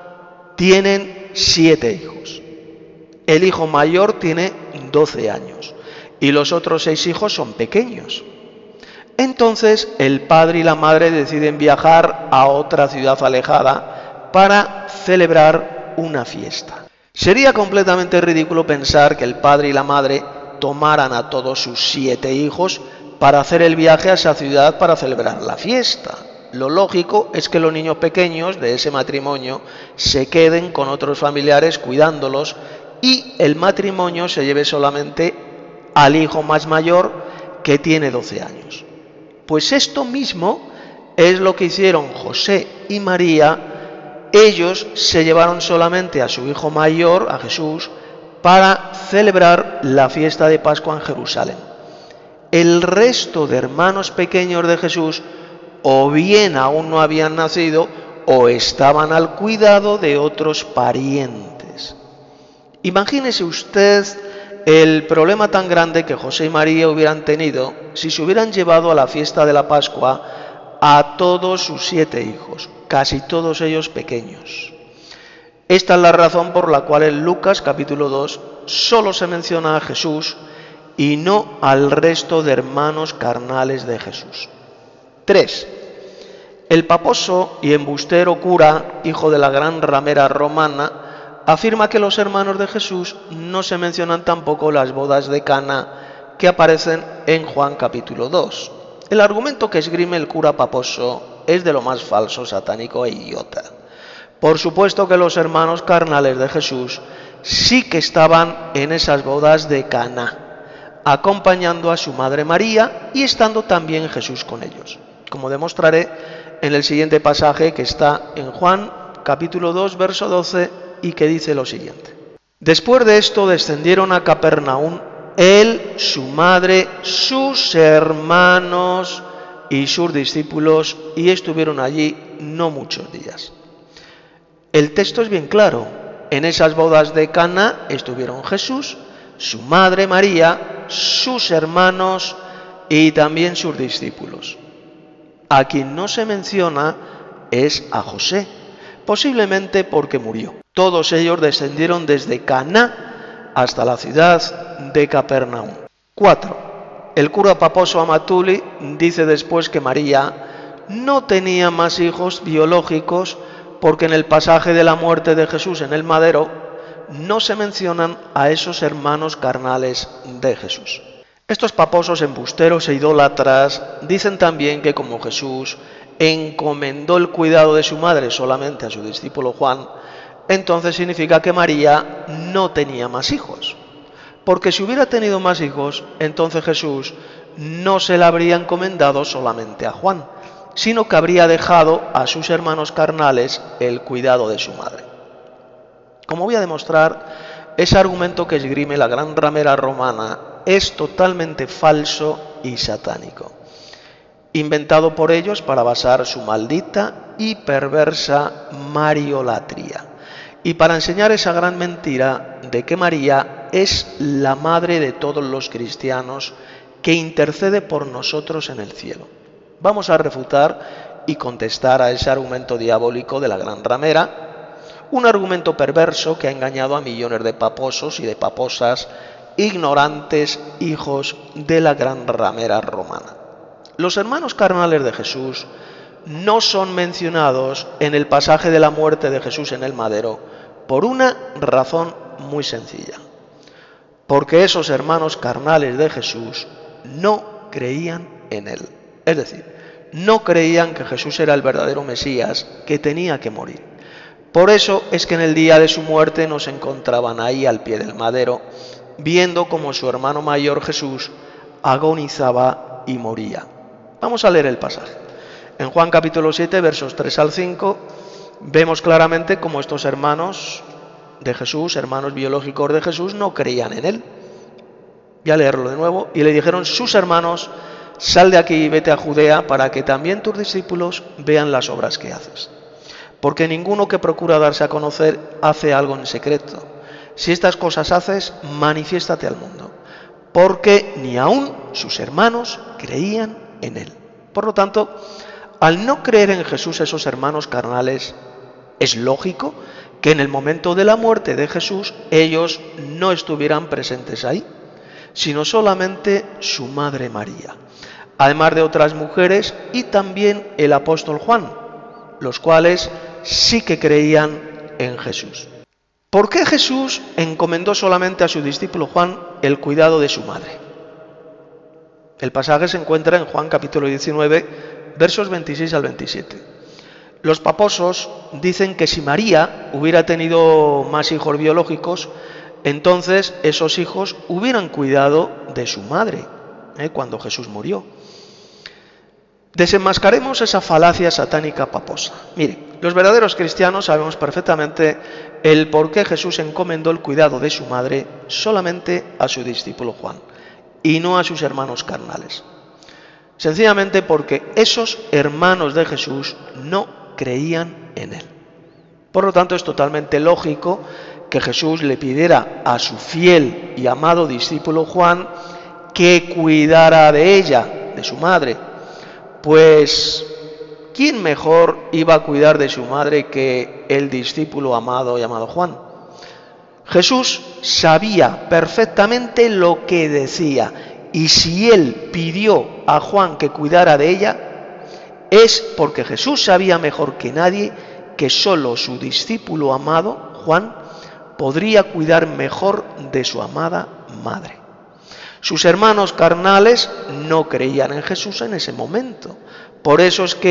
tienen 7 hijos. El hijo mayor tiene 12 años y los otros 6 hijos son pequeños. Entonces el padre y la madre deciden viajar a otra ciudad alejada para celebrar una fiesta. Sería completamente ridículo pensar que el padre y la madre tomaran a todos sus 7 hijos para hacer el viaje a esa ciudad para celebrar la fiesta. Lo lógico es que los niños pequeños de ese matrimonio se queden con otros familiares cuidándolos y el matrimonio se lleve solamente al hijo más mayor, que tiene 12 años. Pues esto mismo es lo que hicieron José y María. Ellos se llevaron solamente a su hijo mayor, a Jesús, para celebrar la fiesta de Pascua en Jerusalén. El resto de hermanos pequeños de Jesús o bien aún no habían nacido o estaban al cuidado de otros parientes. Imagínese usted el problema tan grande que José y María hubieran tenido si se hubieran llevado a la fiesta de la Pascua a todos sus 7 hijos, casi todos ellos pequeños. Esta es la razón por la cual en Lucas capítulo 2 solo se menciona a Jesús y no al resto de hermanos carnales de Jesús. 3. El paposo y embustero cura, hijo de la gran ramera romana, afirma que los hermanos de Jesús no se mencionan tampoco las bodas de Cana que aparecen en Juan capítulo 2. El argumento que esgrime el cura paposo es de lo más falso, satánico e idiota. Por supuesto que los hermanos carnales de Jesús sí que estaban en esas bodas de Caná, acompañando a su madre María y estando también Jesús con ellos, como demostraré en el siguiente pasaje que está en Juan capítulo 2, verso 12, y que dice lo siguiente. Después de esto descendieron a Capernaum, él, su madre, sus hermanos y sus discípulos, y estuvieron allí no muchos días. El texto es bien claro. En esas bodas de Cana estuvieron Jesús, su madre María, sus hermanos y también sus discípulos. A quien no se menciona es a José, posiblemente porque murió. Todos ellos descendieron desde Caná hasta la ciudad de Capernaum. 4. El cura paposo Amatuli dice después que María no tenía más hijos biológicos porque en el pasaje de la muerte de Jesús en el madero no se mencionan a esos hermanos carnales de Jesús. Estos paposos embusteros e idólatras dicen también que como Jesús encomendó el cuidado de su madre solamente a su discípulo Juan, entonces significa que María no tenía más hijos. Porque si hubiera tenido más hijos, entonces Jesús no se la habría encomendado solamente a Juan, sino que habría dejado a sus hermanos carnales el cuidado de su madre. Como voy a demostrar, ese argumento que esgrime la gran ramera romana es totalmente falso y satánico, inventado por ellos para basar su maldita y perversa mariolatría, y para enseñar esa gran mentira de que María es la madre de todos los cristianos que intercede por nosotros en el cielo. Vamos a refutar y contestar a ese argumento diabólico de la gran ramera, un argumento perverso que ha engañado a millones de paposos y de paposas ignorantes, hijos de la gran ramera romana. Los hermanos carnales de Jesús no son mencionados en el pasaje de la muerte de Jesús en el madero por una razón muy sencilla. Porque esos hermanos carnales de Jesús no creían en él. Es decir, no creían que Jesús era el verdadero Mesías, que tenía que morir. Por eso es que en el día de su muerte no se encontraban ahí al pie del madero, viendo como su hermano mayor Jesús agonizaba y moría. Vamos a leer el pasaje. En Juan capítulo 7, versos 3 al 5, vemos claramente cómo estos hermanos de Jesús, hermanos biológicos de Jesús, no creían en él. Voy a leerlo de nuevo. Y le dijeron sus hermanos: sal de aquí y vete a Judea para que también tus discípulos vean las obras que haces. Porque ninguno que procura darse a conocer hace algo en secreto. Si estas cosas haces, manifiéstate al mundo. Porque ni aun sus hermanos creían en él. Por lo tanto, al no creer en Jesús esos hermanos carnales, es lógico que en el momento de la muerte de Jesús ellos no estuvieran presentes ahí, sino solamente su madre María. además de otras mujeres y también el apóstol Juan, los cuales sí que creían en Jesús. ¿Por qué Jesús encomendó solamente a su discípulo Juan el cuidado de su madre? El pasaje se encuentra en Juan capítulo 19, versos 26 al 27. Los paposos dicen que si María hubiera tenido más hijos biológicos, entonces esos hijos hubieran cuidado de su madre, cuando Jesús murió. Desenmascaremos esa falacia satánica paposa. Mire, los verdaderos cristianos sabemos perfectamente el por qué Jesús encomendó el cuidado de su madre solamente a su discípulo Juan y no a sus hermanos carnales. Sencillamente porque esos hermanos de Jesús no creían en él. Por lo tanto, es totalmente lógico que Jesús le pidiera a su fiel y amado discípulo Juan que cuidara de ella, de su madre. Pues, ¿quién mejor iba a cuidar de su madre que el discípulo amado llamado Juan? Jesús sabía perfectamente lo que decía, y si él pidió a Juan que cuidara de ella, es porque Jesús sabía mejor que nadie que solo su discípulo amado, Juan, podría cuidar mejor de su amada madre. Sus hermanos carnales no creían en Jesús en ese momento. Por eso es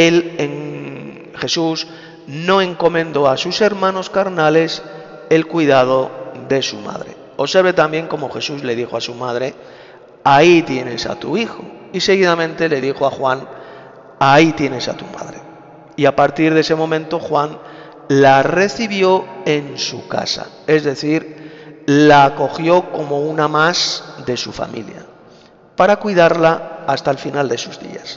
que Jesús no encomendó a sus hermanos carnales el cuidado de su madre. Observe también cómo Jesús le dijo a su madre: ahí tienes a tu hijo. Y seguidamente le dijo a Juan: ahí tienes a tu madre. Y a partir de ese momento Juan la recibió en su casa, es decir, la acogió como una más de su familia, para cuidarla hasta el final de sus días.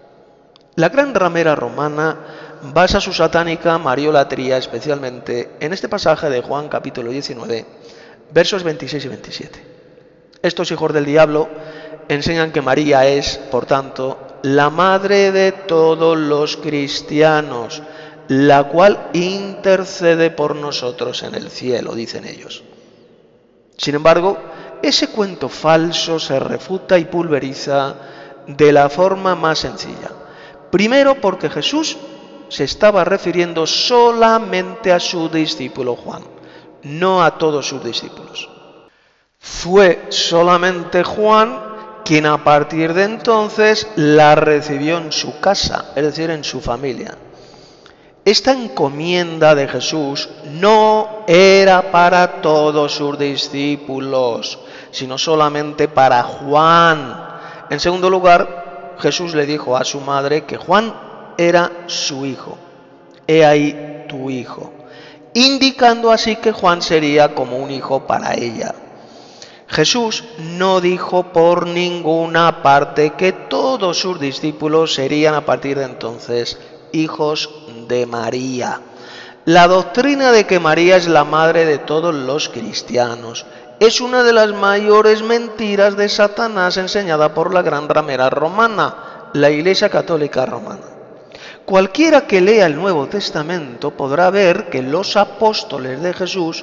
La gran ramera romana basa su satánica mariolatría especialmente en este pasaje de Juan capítulo 19, versos 26 y 27. Estos hijos del diablo enseñan que María es, por tanto, la madre de todos los cristianos, la cual intercede por nosotros en el cielo, dicen ellos. Sin embargo, ese cuento falso se refuta y pulveriza de la forma más sencilla. Primero, porque Jesús se estaba refiriendo solamente a su discípulo Juan, no a todos sus discípulos. Fue solamente Juan quien a partir de entonces la recibió en su casa, es decir, en su familia. Esta encomienda de Jesús no era para todos sus discípulos, sino solamente para Juan. En segundo lugar, Jesús le dijo a su madre que Juan era su hijo. He ahí tu hijo, indicando así que Juan sería como un hijo para ella. Jesús no dijo por ninguna parte que todos sus discípulos serían a partir de entonces hijos de María. La doctrina de que María es la madre de todos los cristianos es una de las mayores mentiras de Satanás enseñada por la gran ramera romana, la Iglesia Católica Romana. Cualquiera que lea el Nuevo Testamento podrá ver que los apóstoles de Jesús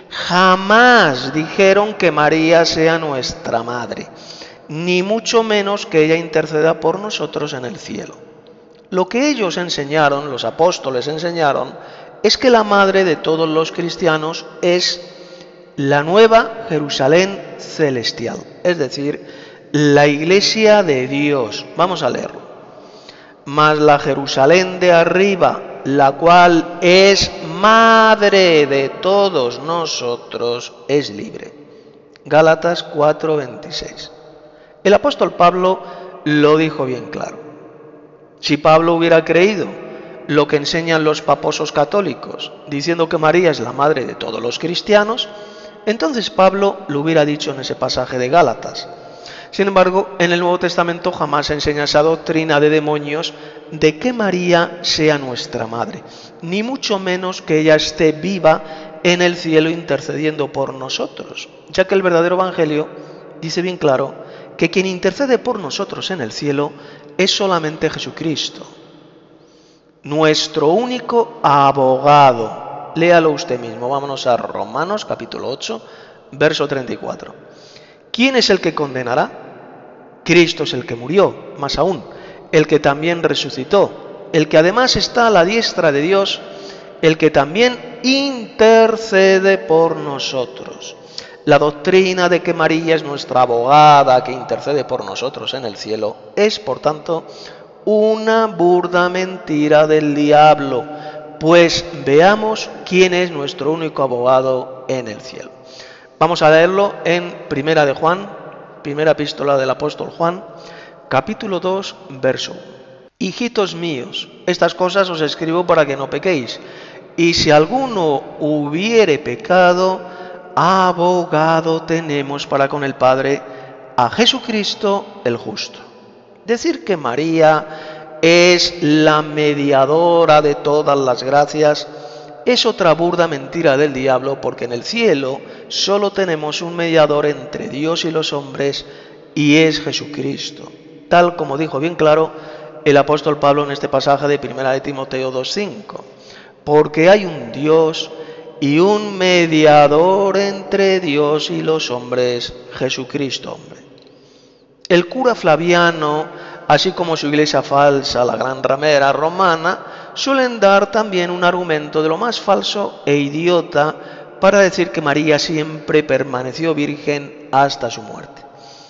jamás dijeron que María sea nuestra madre, ni mucho menos que ella interceda por nosotros en el cielo. Lo que ellos enseñaron, los apóstoles enseñaron, es que la madre de todos los cristianos es la nueva Jerusalén celestial, es decir, la iglesia de Dios. Vamos a leerlo. Mas la Jerusalén de arriba, la cual es madre de todos nosotros, es libre. Gálatas 4:26. El apóstol Pablo lo dijo bien claro. Si Pablo hubiera creído lo que enseñan los paposos católicos, diciendo que María es la madre de todos los cristianos, entonces Pablo lo hubiera dicho en ese pasaje de Gálatas. Sin embargo, en el Nuevo Testamento jamás se enseña esa doctrina de demonios de que María sea nuestra madre, ni mucho menos que ella esté viva en el cielo intercediendo por nosotros, ya que el verdadero Evangelio dice bien claro que quien intercede por nosotros en el cielo es solamente Jesucristo, nuestro único abogado. Léalo usted mismo. Vámonos a Romanos capítulo 8, verso 34. ¿Quién es el que condenará? Cristo es el que murió, más aún, el que también resucitó, el que además está a la diestra de Dios, el que también intercede por nosotros. La doctrina de que María es nuestra abogada que intercede por nosotros en el cielo es, por tanto, una burda mentira del diablo, pues veamos quién es nuestro único abogado en el cielo. Vamos a leerlo en Primera de Juan, primera epístola del apóstol Juan, capítulo 2, verso 1. Hijitos míos, estas cosas os escribo para que no pequéis, y si alguno hubiere pecado, abogado tenemos para con el Padre, a Jesucristo el justo. Decir que María es la mediadora de todas las gracias es otra burda mentira del diablo, porque en el cielo solo tenemos un mediador entre Dios y los hombres, y es Jesucristo, tal como dijo bien claro el apóstol Pablo en este pasaje de 1 de Timoteo 2:5, porque hay un Dios y un mediador entre Dios y los hombres, Jesucristo hombre. El cura Flaviano, así como su iglesia falsa, la Gran Ramera romana, suelen dar también un argumento de lo más falso e idiota para decir que María siempre permaneció virgen hasta su muerte.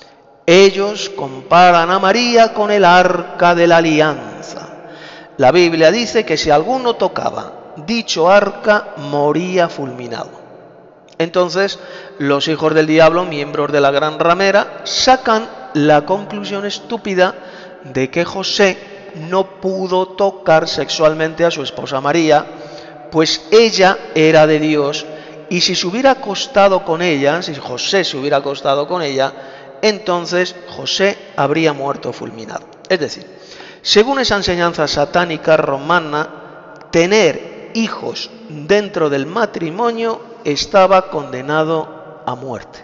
Ellos comparan a María con el arca de la alianza. La Biblia dice que si alguno tocaba dicho arca, moría fulminado. Entonces, los hijos del diablo, miembros de la Gran Ramera, sacan la conclusión estúpida de que José no pudo tocar sexualmente a su esposa María, pues ella era de Dios, y si se hubiera acostado con ella, si José se hubiera acostado con ella, entonces José habría muerto fulminado. Es decir, según esa enseñanza satánica romana, tener hijos dentro del matrimonio estaba condenado a muerte.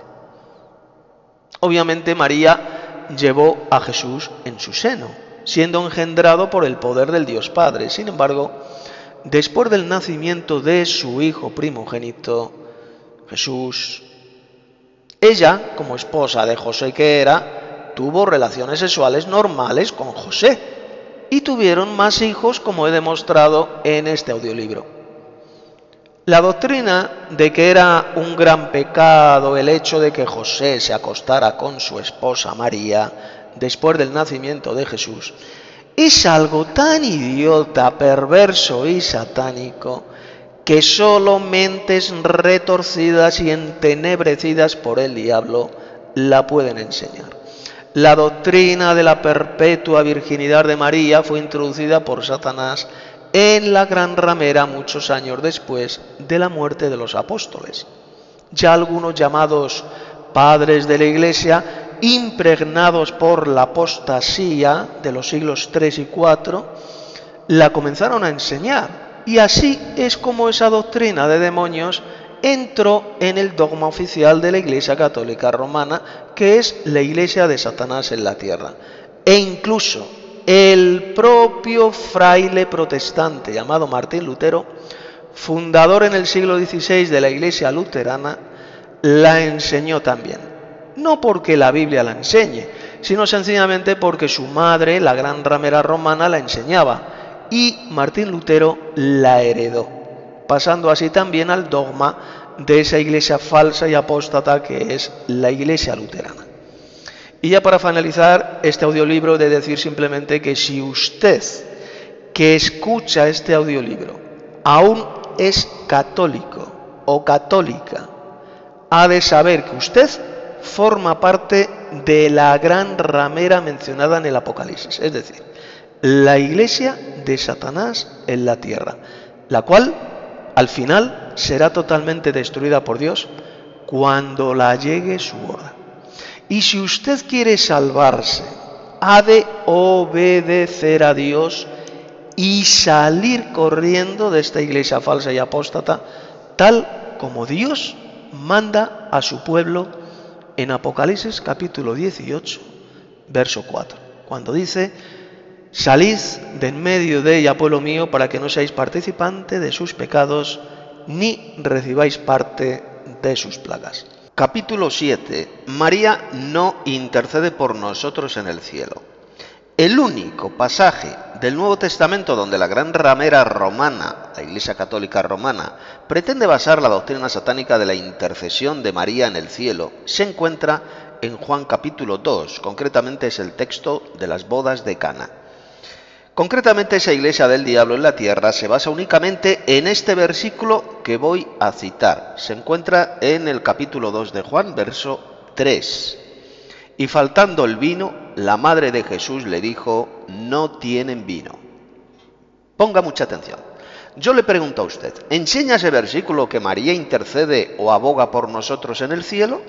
Obviamente María llevó a Jesús en su seno, siendo engendrado por el poder del Dios Padre. Sin embargo, después del nacimiento de su hijo primogénito, Jesús, ella, como esposa de José que era, tuvo relaciones sexuales normales con José y tuvieron más hijos, como he demostrado en este audiolibro. La doctrina de que era un gran pecado el hecho de que José se acostara con su esposa María después del nacimiento de Jesús es algo tan idiota, perverso y satánico que solo mentes retorcidas y entenebrecidas por el diablo la pueden enseñar. La doctrina de la perpetua virginidad de María fue introducida por Satanás en la Gran Ramera muchos años después de la muerte de los apóstoles. Ya algunos llamados padres de la Iglesia, impregnados por la apostasía de los siglos III y IV, la comenzaron a enseñar, y así es como esa doctrina de demonios entró en el dogma oficial de la Iglesia Católica Romana, que es la Iglesia de Satanás en la tierra. E incluso el propio fraile protestante llamado Martín Lutero, fundador en el siglo XVI de la Iglesia luterana, la enseñó también. No porque la Biblia la enseñe, sino sencillamente porque su madre, la Gran Ramera romana, la enseñaba y Martín Lutero la heredó, pasando así también al dogma de esa iglesia falsa y apóstata que es la Iglesia luterana. Y ya para finalizar este audiolibro, de decir simplemente que si usted que escucha este audiolibro aún es católico o católica, ha de saber que usted forma parte de la Gran Ramera mencionada en el Apocalipsis, es decir, la iglesia de Satanás en la tierra, la cual al final será totalmente destruida por Dios cuando la llegue su hora. Y si usted quiere salvarse, ha de obedecer a Dios y salir corriendo de esta iglesia falsa y apóstata, tal como Dios manda a su pueblo en Apocalipsis capítulo 18, verso 4, cuando dice: salid de en medio de ella, pueblo mío, para que no seáis participante de sus pecados, ni recibáis parte de sus plagas. Capítulo 7. María no intercede por nosotros en el cielo. El único pasaje del Nuevo Testamento donde la gran ramera romana, la Iglesia Católica Romana, pretende basar la doctrina satánica de la intercesión de María en el cielo, se encuentra en Juan capítulo 2, concretamente es el texto de las bodas de Cana. Concretamente esa iglesia del diablo en la tierra se basa únicamente en este versículo que voy a citar. Se encuentra en el capítulo 2 de Juan, verso 3. Y faltando el vino, la madre de Jesús le dijo, no tienen vino. Ponga mucha atención. Yo le pregunto a usted, ¿enseña ese versículo que María intercede o aboga por nosotros en el cielo?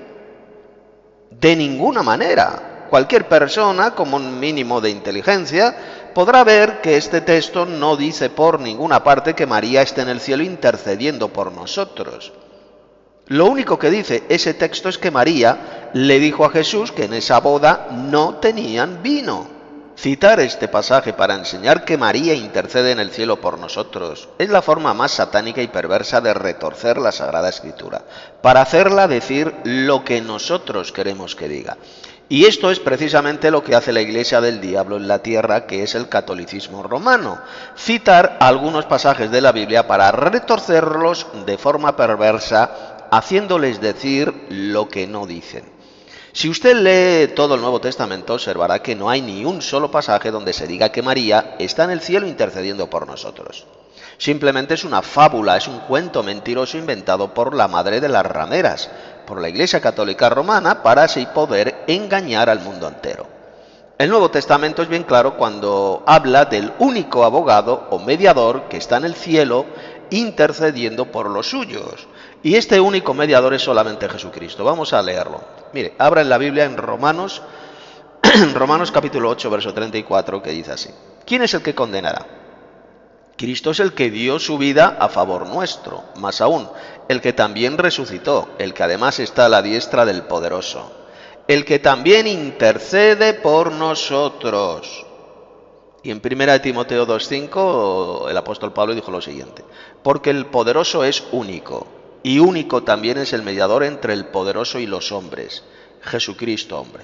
De ninguna manera. Cualquier persona con un mínimo de inteligencia podrá ver que este texto no dice por ninguna parte que María esté en el cielo intercediendo por nosotros. Lo único que dice ese texto es que María le dijo a Jesús que en esa boda no tenían vino. Citar este pasaje para enseñar que María intercede en el cielo por nosotros es la forma más satánica y perversa de retorcer la Sagrada Escritura, para hacerla decir lo que nosotros queremos que diga. Y esto es precisamente lo que hace la Iglesia del diablo en la tierra, que es el catolicismo romano. Citar algunos pasajes de la Biblia para retorcerlos de forma perversa, haciéndoles decir lo que no dicen. Si usted lee todo el Nuevo Testamento, observará que no hay ni un solo pasaje donde se diga que María está en el cielo intercediendo por nosotros. Simplemente es una fábula, es un cuento mentiroso inventado por la madre de las rameras, por la Iglesia Católica Romana, para así poder engañar al mundo entero. El Nuevo Testamento es bien claro cuando habla del único abogado o mediador que está en el cielo intercediendo por los suyos. Y este único mediador es solamente Jesucristo. Vamos a leerlo. Mire, abra en la Biblia en Romanos capítulo 8, verso 34, que dice así. ¿Quién es el que condenará? Cristo es el que dio su vida a favor nuestro, más aún, el que también resucitó, el que además está a la diestra del Poderoso, el que también intercede por nosotros. Y en 1 Timoteo 2:5 el apóstol Pablo dijo lo siguiente, porque el Poderoso es único, y único también es el mediador entre el Poderoso y los hombres, Jesucristo hombre.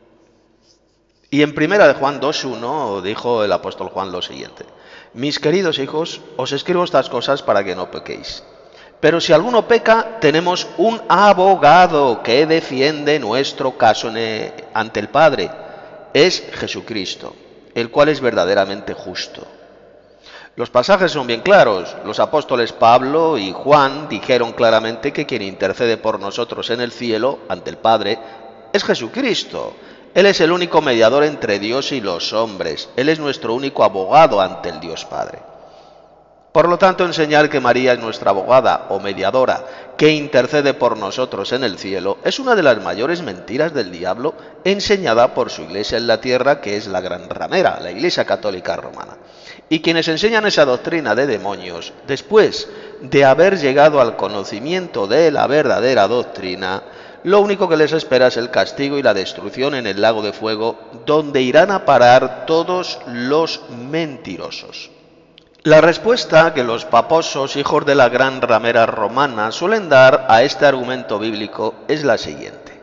Y en 1 Juan 2:1 dijo el apóstol Juan lo siguiente, mis queridos hijos, os escribo estas cosas para que no pequéis. Pero si alguno peca, tenemos un abogado que defiende nuestro caso ante el Padre. Es Jesucristo, el cual es verdaderamente justo. Los pasajes son bien claros. Los apóstoles Pablo y Juan dijeron claramente que quien intercede por nosotros en el cielo, ante el Padre, es Jesucristo. Él es el único mediador entre Dios y los hombres. Él es nuestro único abogado ante el Dios Padre. Por lo tanto, enseñar que María es nuestra abogada o mediadora que intercede por nosotros en el cielo es una de las mayores mentiras del diablo enseñada por su iglesia en la tierra, que es la gran ramera, la Iglesia Católica Romana. Y quienes enseñan esa doctrina de demonios, después de haber llegado al conocimiento de la verdadera doctrina, lo único que les espera es el castigo y la destrucción en el lago de fuego, donde irán a parar todos los mentirosos. La respuesta que los paposos, hijos de la gran ramera romana, suelen dar a este argumento bíblico es la siguiente.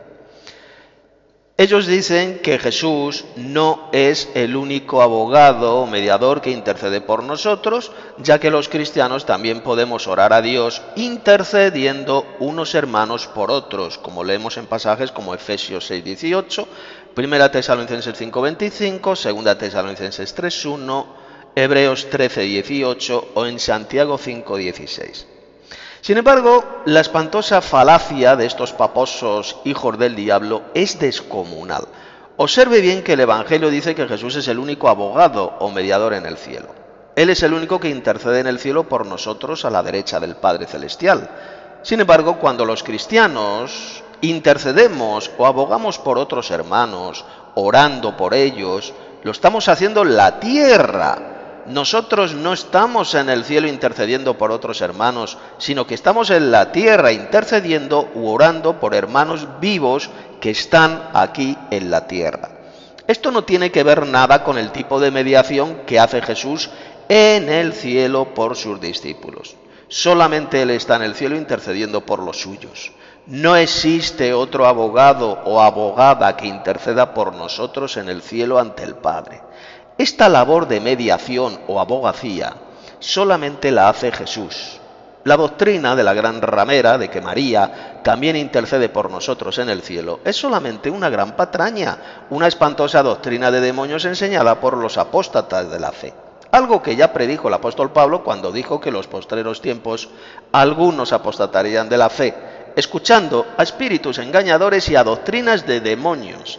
Ellos dicen que Jesús no es el único abogado o mediador que intercede por nosotros, ya que los cristianos también podemos orar a Dios intercediendo unos hermanos por otros, como leemos en pasajes como Efesios 6:18, 1 Tesalonicenses 5:25, 2 Tesalonicenses 3:1, Hebreos 13:18 o en Santiago 5:16. Sin embargo, la espantosa falacia de estos paposos hijos del diablo es descomunal. Observe bien que el Evangelio dice que Jesús es el único abogado o mediador en el cielo. Él es el único que intercede en el cielo por nosotros a la derecha del Padre Celestial. Sin embargo, cuando los cristianos intercedemos o abogamos por otros hermanos, orando por ellos, lo estamos haciendo en la tierra. Nosotros no estamos en el cielo intercediendo por otros hermanos, sino que estamos en la tierra intercediendo u orando por hermanos vivos que están aquí en la tierra. Esto no tiene que ver nada con el tipo de mediación que hace Jesús en el cielo por sus discípulos. Solamente Él está en el cielo intercediendo por los suyos. No existe otro abogado o abogada que interceda por nosotros en el cielo ante el Padre. Esta labor de mediación o abogacía solamente la hace Jesús. La doctrina de la gran ramera de que María también intercede por nosotros en el cielo es solamente una gran patraña, una espantosa doctrina de demonios enseñada por los apóstatas de la fe. Algo que ya predijo el apóstol Pablo cuando dijo que en los postreros tiempos algunos apostatarían de la fe, escuchando a espíritus engañadores y a doctrinas de demonios,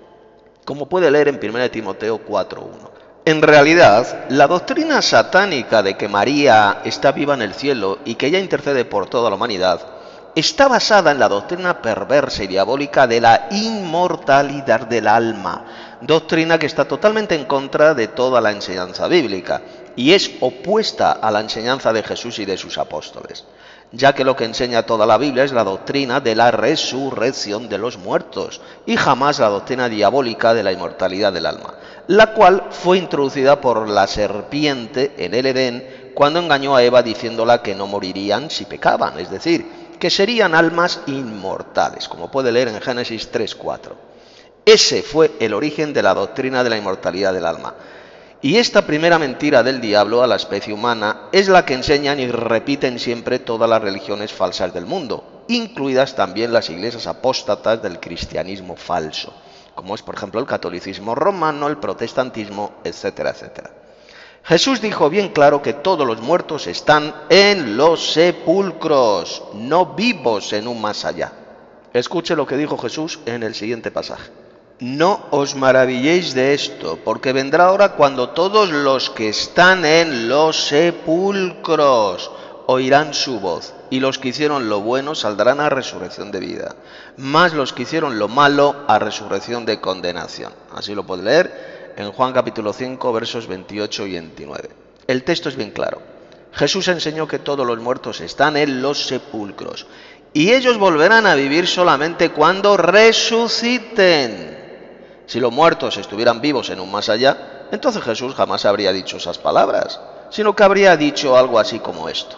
como puede leer en 1 Timoteo 4:1. En realidad, la doctrina satánica de que María está viva en el cielo y que ella intercede por toda la humanidad, está basada en la doctrina perversa y diabólica de la inmortalidad del alma, doctrina que está totalmente en contra de toda la enseñanza bíblica y es opuesta a la enseñanza de Jesús y de sus apóstoles, ya que lo que enseña toda la Biblia es la doctrina de la resurrección de los muertos y jamás la doctrina diabólica de la inmortalidad del alma, la cual fue introducida por la serpiente en el Edén cuando engañó a Eva diciéndola que no morirían si pecaban, es decir, que serían almas inmortales, como puede leer en Génesis 3:4. Ese fue el origen de la doctrina de la inmortalidad del alma. Y esta primera mentira del diablo a la especie humana es la que enseñan y repiten siempre todas las religiones falsas del mundo, incluidas también las iglesias apóstatas del cristianismo falso, como es por ejemplo el catolicismo romano, el protestantismo, etcétera, etcétera. Jesús dijo bien claro que todos los muertos están en los sepulcros, no vivos en un más allá. Escuche lo que dijo Jesús en el siguiente pasaje. No os maravilléis de esto, porque vendrá hora cuando todos los que están en los sepulcros oirán su voz, y los que hicieron lo bueno saldrán a resurrección de vida, mas los que hicieron lo malo a resurrección de condenación. Así lo puede leer en Juan capítulo 5, versos 28 y 29. El texto es bien claro. Jesús enseñó que todos los muertos están en los sepulcros, y ellos volverán a vivir solamente cuando resuciten. Si los muertos estuvieran vivos en un más allá, entonces Jesús jamás habría dicho esas palabras, sino que habría dicho algo así como esto.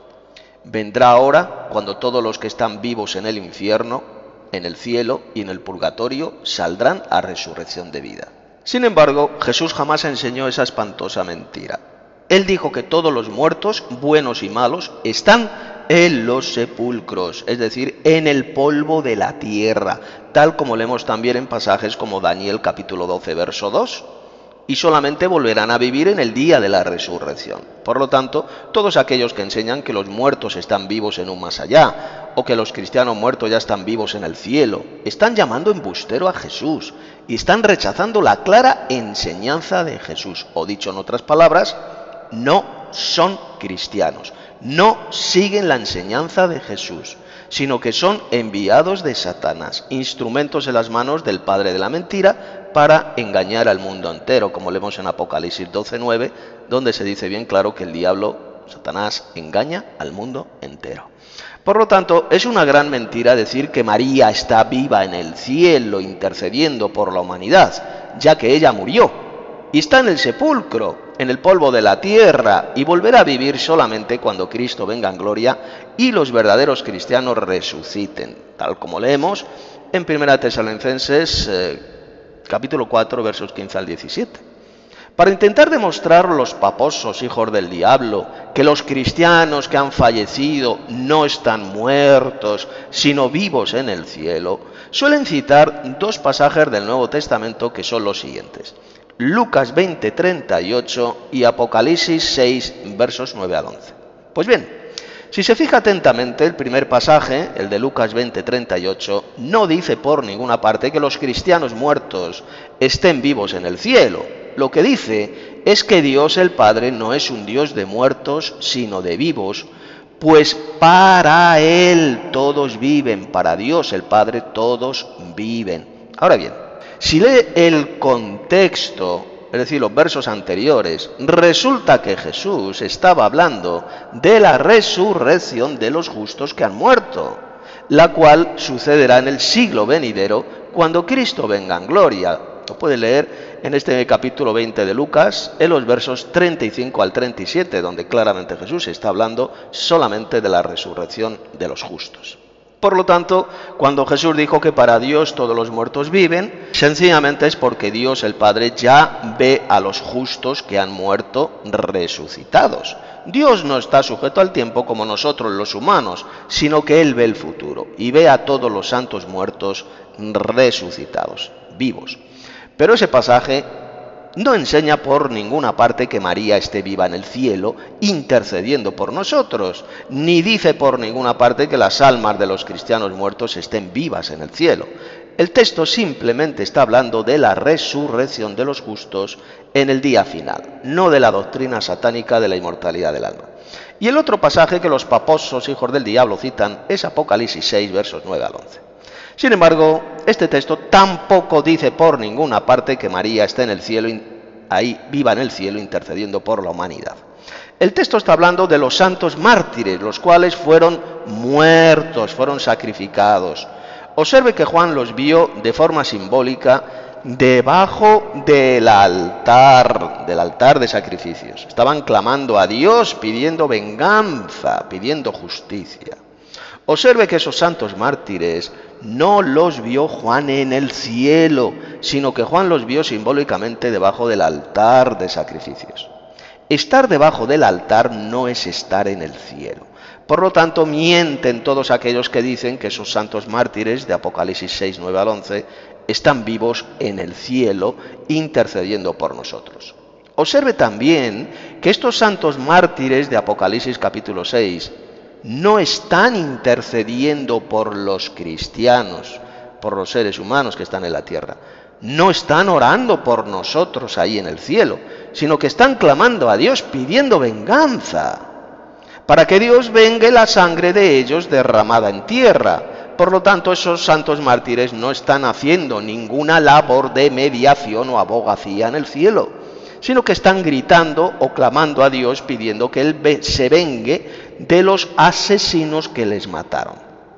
Vendrá hora cuando todos los que están vivos en el infierno, en el cielo y en el purgatorio saldrán a resurrección de vida. Sin embargo, Jesús jamás enseñó esa espantosa mentira. Él dijo que todos los muertos, buenos y malos, están en los sepulcros, es decir, en el polvo de la tierra, tal como leemos también en pasajes como Daniel capítulo 12, verso 2, y solamente volverán a vivir en el día de la resurrección. Por lo tanto, todos aquellos que enseñan que los muertos están vivos en un más allá, o que los cristianos muertos ya están vivos en el cielo, están llamando embustero a Jesús, y están rechazando la clara enseñanza de Jesús, o dicho en otras palabras, no son cristianos, no siguen la enseñanza de Jesús, sino que son enviados de Satanás, instrumentos en las manos del padre de la mentira para engañar al mundo entero, como leemos en Apocalipsis 12:9, donde se dice bien claro que el diablo, Satanás, engaña al mundo entero. Por lo tanto, es una gran mentira decir que María está viva en el cielo intercediendo por la humanidad, ya que ella murió y está en el sepulcro, en el polvo de la tierra, y volverá a vivir solamente cuando Cristo venga en gloria y los verdaderos cristianos resuciten, tal como leemos en 1 Tesalonicenses capítulo 4, versos 15 al 17. Para intentar demostrar los paposos hijos del diablo que los cristianos que han fallecido no están muertos, sino vivos en el cielo, suelen citar dos pasajes del Nuevo Testamento que son los siguientes. Lucas 20:38 y Apocalipsis 6, versos 9 al 11. Pues bien, si se fija atentamente, el primer pasaje, el de Lucas 20:38, no dice por ninguna parte que los cristianos muertos estén vivos en el cielo. Lo que dice es que Dios el Padre no es un Dios de muertos, sino de vivos, pues para Él todos viven, para Dios el Padre todos viven. Ahora bien, si lee el contexto, es decir, los versos anteriores, resulta que Jesús estaba hablando de la resurrección de los justos que han muerto, la cual sucederá en el siglo venidero cuando Cristo venga en gloria. Lo puede leer en este capítulo 20 de Lucas, en los versos 35 al 37, donde claramente Jesús está hablando solamente de la resurrección de los justos. Por lo tanto, cuando Jesús dijo que para Dios todos los muertos viven, sencillamente es porque Dios el Padre ya ve a los justos que han muerto resucitados. Dios no está sujeto al tiempo como nosotros los humanos, sino que Él ve el futuro y ve a todos los santos muertos resucitados, vivos. Pero ese pasaje no enseña por ninguna parte que María esté viva en el cielo intercediendo por nosotros, ni dice por ninguna parte que las almas de los cristianos muertos estén vivas en el cielo. El texto simplemente está hablando de la resurrección de los justos en el día final, no de la doctrina satánica de la inmortalidad del alma. Y el otro pasaje que los paposos hijos del diablo citan es Apocalipsis 6, versos 9 al 11. Sin embargo, este texto tampoco dice por ninguna parte que María esté en el cielo, ahí viva en el cielo intercediendo por la humanidad. El texto está hablando de los santos mártires, los cuales fueron muertos, fueron sacrificados. Observe que Juan los vio de forma simbólica debajo del altar de sacrificios. Estaban clamando a Dios, pidiendo venganza, pidiendo justicia. Observe que esos santos mártires no los vio Juan en el cielo, sino que Juan los vio simbólicamente debajo del altar de sacrificios. Estar debajo del altar no es estar en el cielo. Por lo tanto, mienten todos aquellos que dicen que esos santos mártires de Apocalipsis 6, 9 al 11 están vivos en el cielo intercediendo por nosotros. Observe también que estos santos mártires de Apocalipsis capítulo 6 no están intercediendo por los cristianos, por los seres humanos que están en la tierra. No están orando por nosotros ahí en el cielo, sino que están clamando a Dios pidiendo venganza, para que Dios vengue la sangre de ellos derramada en tierra. Por lo tanto, esos santos mártires no están haciendo ninguna labor de mediación o abogacía en el cielo, sino que están gritando o clamando a Dios pidiendo que Él se vengue de los asesinos que les mataron.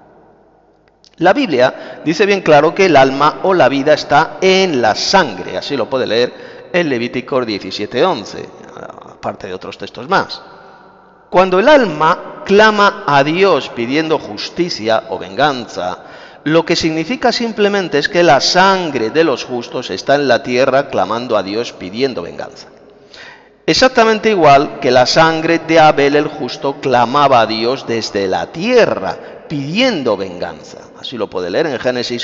La Biblia dice bien claro que el alma o la vida está en la sangre, así lo puede leer en Levítico 17:11, aparte de otros textos más. Cuando el alma clama a Dios pidiendo justicia o venganza, lo que significa simplemente es que la sangre de los justos está en la tierra clamando a Dios pidiendo venganza. Exactamente igual que la sangre de Abel el justo clamaba a Dios desde la tierra pidiendo venganza. Así lo puede leer en Génesis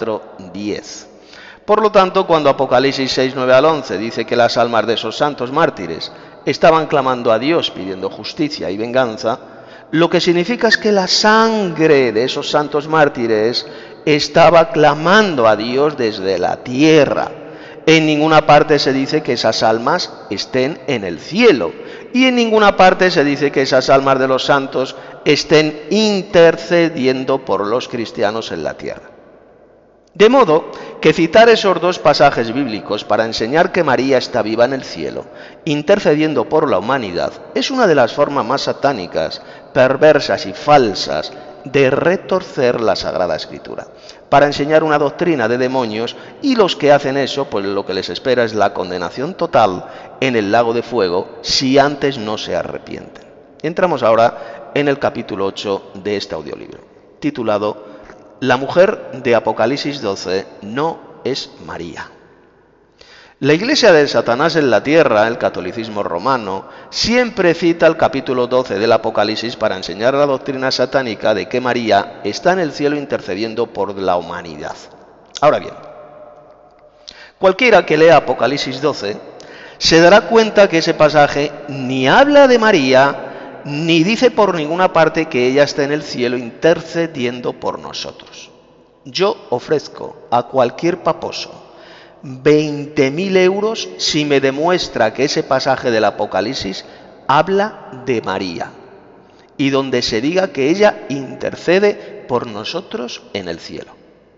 4:10. Por lo tanto, cuando Apocalipsis 6, 9 al 11 dice que las almas de esos santos mártires estaban clamando a Dios pidiendo justicia y venganza, lo que significa es que la sangre de esos santos mártires estaba clamando a Dios desde la tierra. En ninguna parte se dice que esas almas estén en el cielo, y en ninguna parte se dice que esas almas de los santos estén intercediendo por los cristianos en la tierra. De modo que citar esos dos pasajes bíblicos para enseñar que María está viva en el cielo, intercediendo por la humanidad, es una de las formas más satánicas, perversas y falsas de retorcer la Sagrada Escritura, para enseñar una doctrina de demonios, y los que hacen eso, pues lo que les espera es la condenación total en el lago de fuego si antes no se arrepienten. Entramos ahora en el capítulo 8 de este audiolibro, titulado La mujer de Apocalipsis 12 no es María. La iglesia de Satanás en la tierra, el catolicismo romano, siempre cita el capítulo 12 del Apocalipsis para enseñar la doctrina satánica de que María está en el cielo intercediendo por la humanidad. Ahora bien, cualquiera que lea Apocalipsis 12 se dará cuenta que ese pasaje ni habla de María, ni dice por ninguna parte que ella está en el cielo intercediendo por nosotros. Yo ofrezco a cualquier paposo 20.000 euros si me demuestra que ese pasaje del Apocalipsis habla de María y donde se diga que ella intercede por nosotros en el cielo.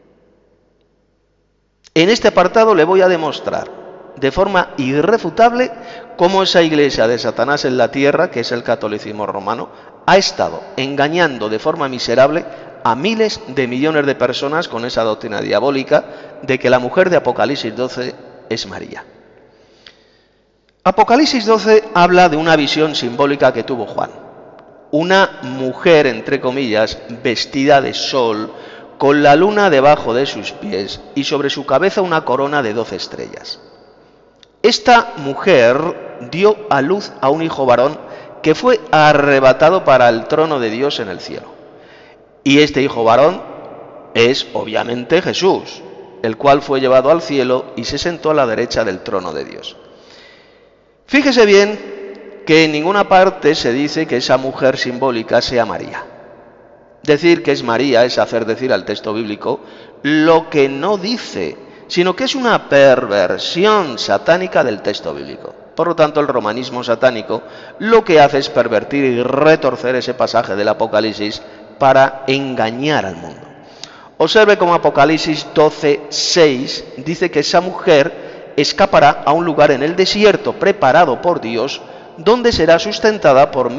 En este apartado le voy a demostrar de forma irrefutable cómo esa iglesia de Satanás en la tierra, que es el catolicismo romano, ha estado engañando de forma miserable a miles de millones de personas con esa doctrina diabólica de que la mujer de Apocalipsis 12 es María. Apocalipsis 12 habla de una visión simbólica que tuvo Juan. una mujer, entre comillas, vestida de sol, con la luna debajo de sus pies y sobre su cabeza una corona de 12 estrellas. Esta mujer dio a luz a un hijo varón que fue arrebatado para el trono de Dios en el cielo. Y este hijo varón es obviamente Jesús, el cual fue llevado al cielo y se sentó a la derecha del trono de Dios. Fíjese bien que en ninguna parte se dice que esa mujer simbólica sea María. Decir que es María es hacer decir al texto bíblico lo que no dice, sino que es una perversión satánica del texto bíblico. Por lo tanto, el romanismo satánico lo que hace es pervertir y retorcer ese pasaje del Apocalipsis para engañar al mundo. Observe cómo Apocalipsis 12:6 dice que esa mujer escapará a un lugar en el desierto preparado por Dios, donde será sustentada por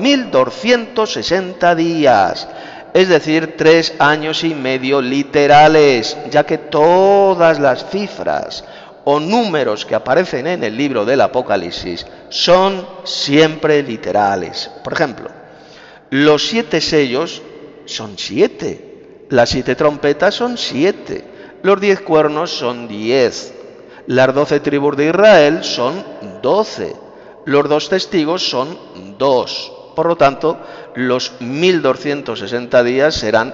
1260 días, es decir, 3 años y medio literales, ya que todas las cifras o números que aparecen en el libro del Apocalipsis son siempre literales. Por ejemplo, los 7 sellos son 7, las 7 trompetas son 7, los 10 cuernos son 10, las 12 tribus de Israel son 12, los 2 testigos son 2. Por lo tanto, los 1260 días serán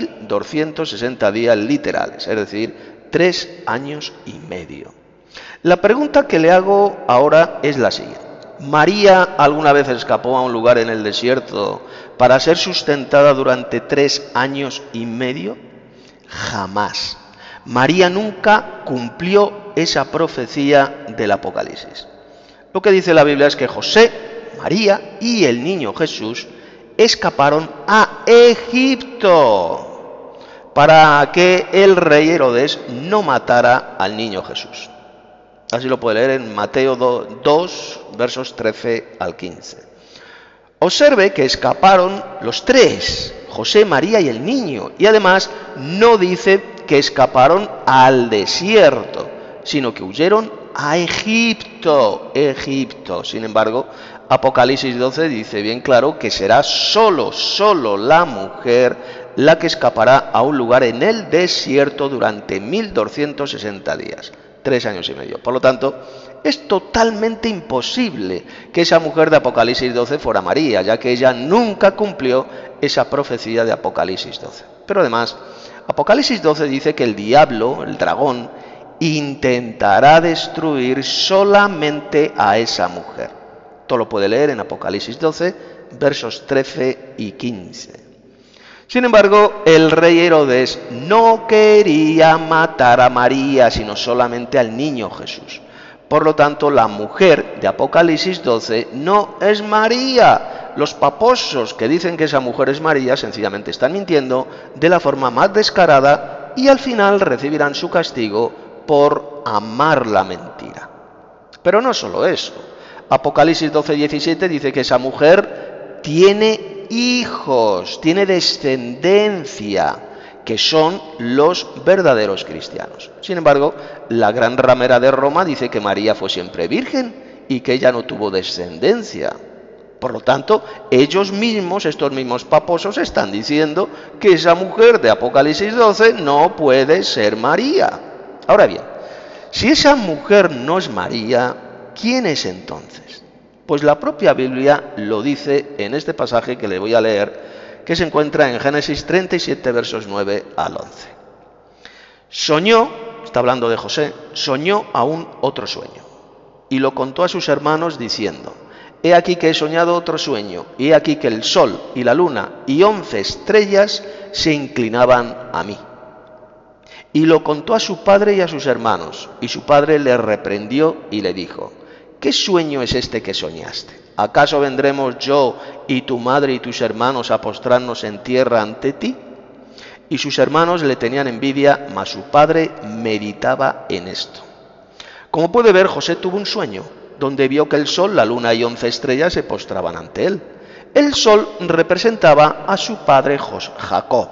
1260 días literales, es decir, 3 años y medio. La pregunta que le hago ahora es la siguiente. ¿María alguna vez escapó a un lugar en el desierto para ser sustentada durante 3 años y medio? Jamás. María nunca cumplió esa profecía del Apocalipsis. Lo que dice la Biblia es que José, María y el niño Jesús escaparon a Egipto para que el rey Herodes no matara al niño Jesús. Así lo puede leer en Mateo 2, versos 13 al 15. Observe que escaparon los 3, José, María y el niño, y además no dice que escaparon al desierto, sino que huyeron a Egipto. Sin embargo, Apocalipsis 12 dice bien claro que será solo la mujer la que escapará a un lugar en el desierto durante 1260 días, 3 años y medio. Por lo tanto, es totalmente imposible que esa mujer de Apocalipsis 12 fuera María, ya que ella nunca cumplió esa profecía de Apocalipsis 12. Pero además, Apocalipsis 12 dice que el diablo, el dragón, intentará destruir solamente a esa mujer. Todo lo puede leer en Apocalipsis 12, versos 13 y 15. Sin embargo, el rey Herodes no quería matar a María, sino solamente al niño Jesús. Por lo tanto, la mujer de Apocalipsis 12 no es María. Los paposos que dicen que esa mujer es María sencillamente están mintiendo de la forma más descarada y al final recibirán su castigo por amar la mentira. Pero no solo eso. Apocalipsis 12:17 dice que esa mujer tiene hijos, tiene descendencia, que son los verdaderos cristianos. Sin embargo, la gran ramera de Roma dice que María fue siempre virgen y que ella no tuvo descendencia. Por lo tanto, ellos mismos, estos mismos paposos, están diciendo que esa mujer de Apocalipsis 12 no puede ser María. Ahora bien, si esa mujer no es María, ¿quién es entonces? Pues la propia Biblia lo dice en este pasaje que le voy a leer, que se encuentra en Génesis 37, versos 9 al 11. Soñó, está hablando de José, soñó aún otro sueño, y lo contó a sus hermanos diciendo: he aquí que he soñado otro sueño, y he aquí que el sol y la luna y 11 estrellas se inclinaban a mí. Y lo contó a su padre y a sus hermanos, y su padre le reprendió y le dijo: ¿qué sueño es este que soñaste? ¿Acaso vendremos yo y tu madre y tus hermanos a postrarnos en tierra ante ti? Y sus hermanos le tenían envidia, mas su padre meditaba en esto. Como puede ver, José tuvo un sueño, donde vio que el sol, la luna y 11 estrellas se postraban ante él. El sol representaba a su padre Jacob,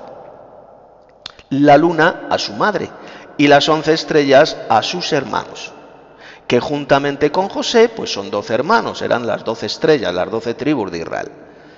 la luna a su madre y las 11 estrellas a sus hermanos, que juntamente con José pues son 12 hermanos, eran las 12 estrellas, las 12 tribus de Israel.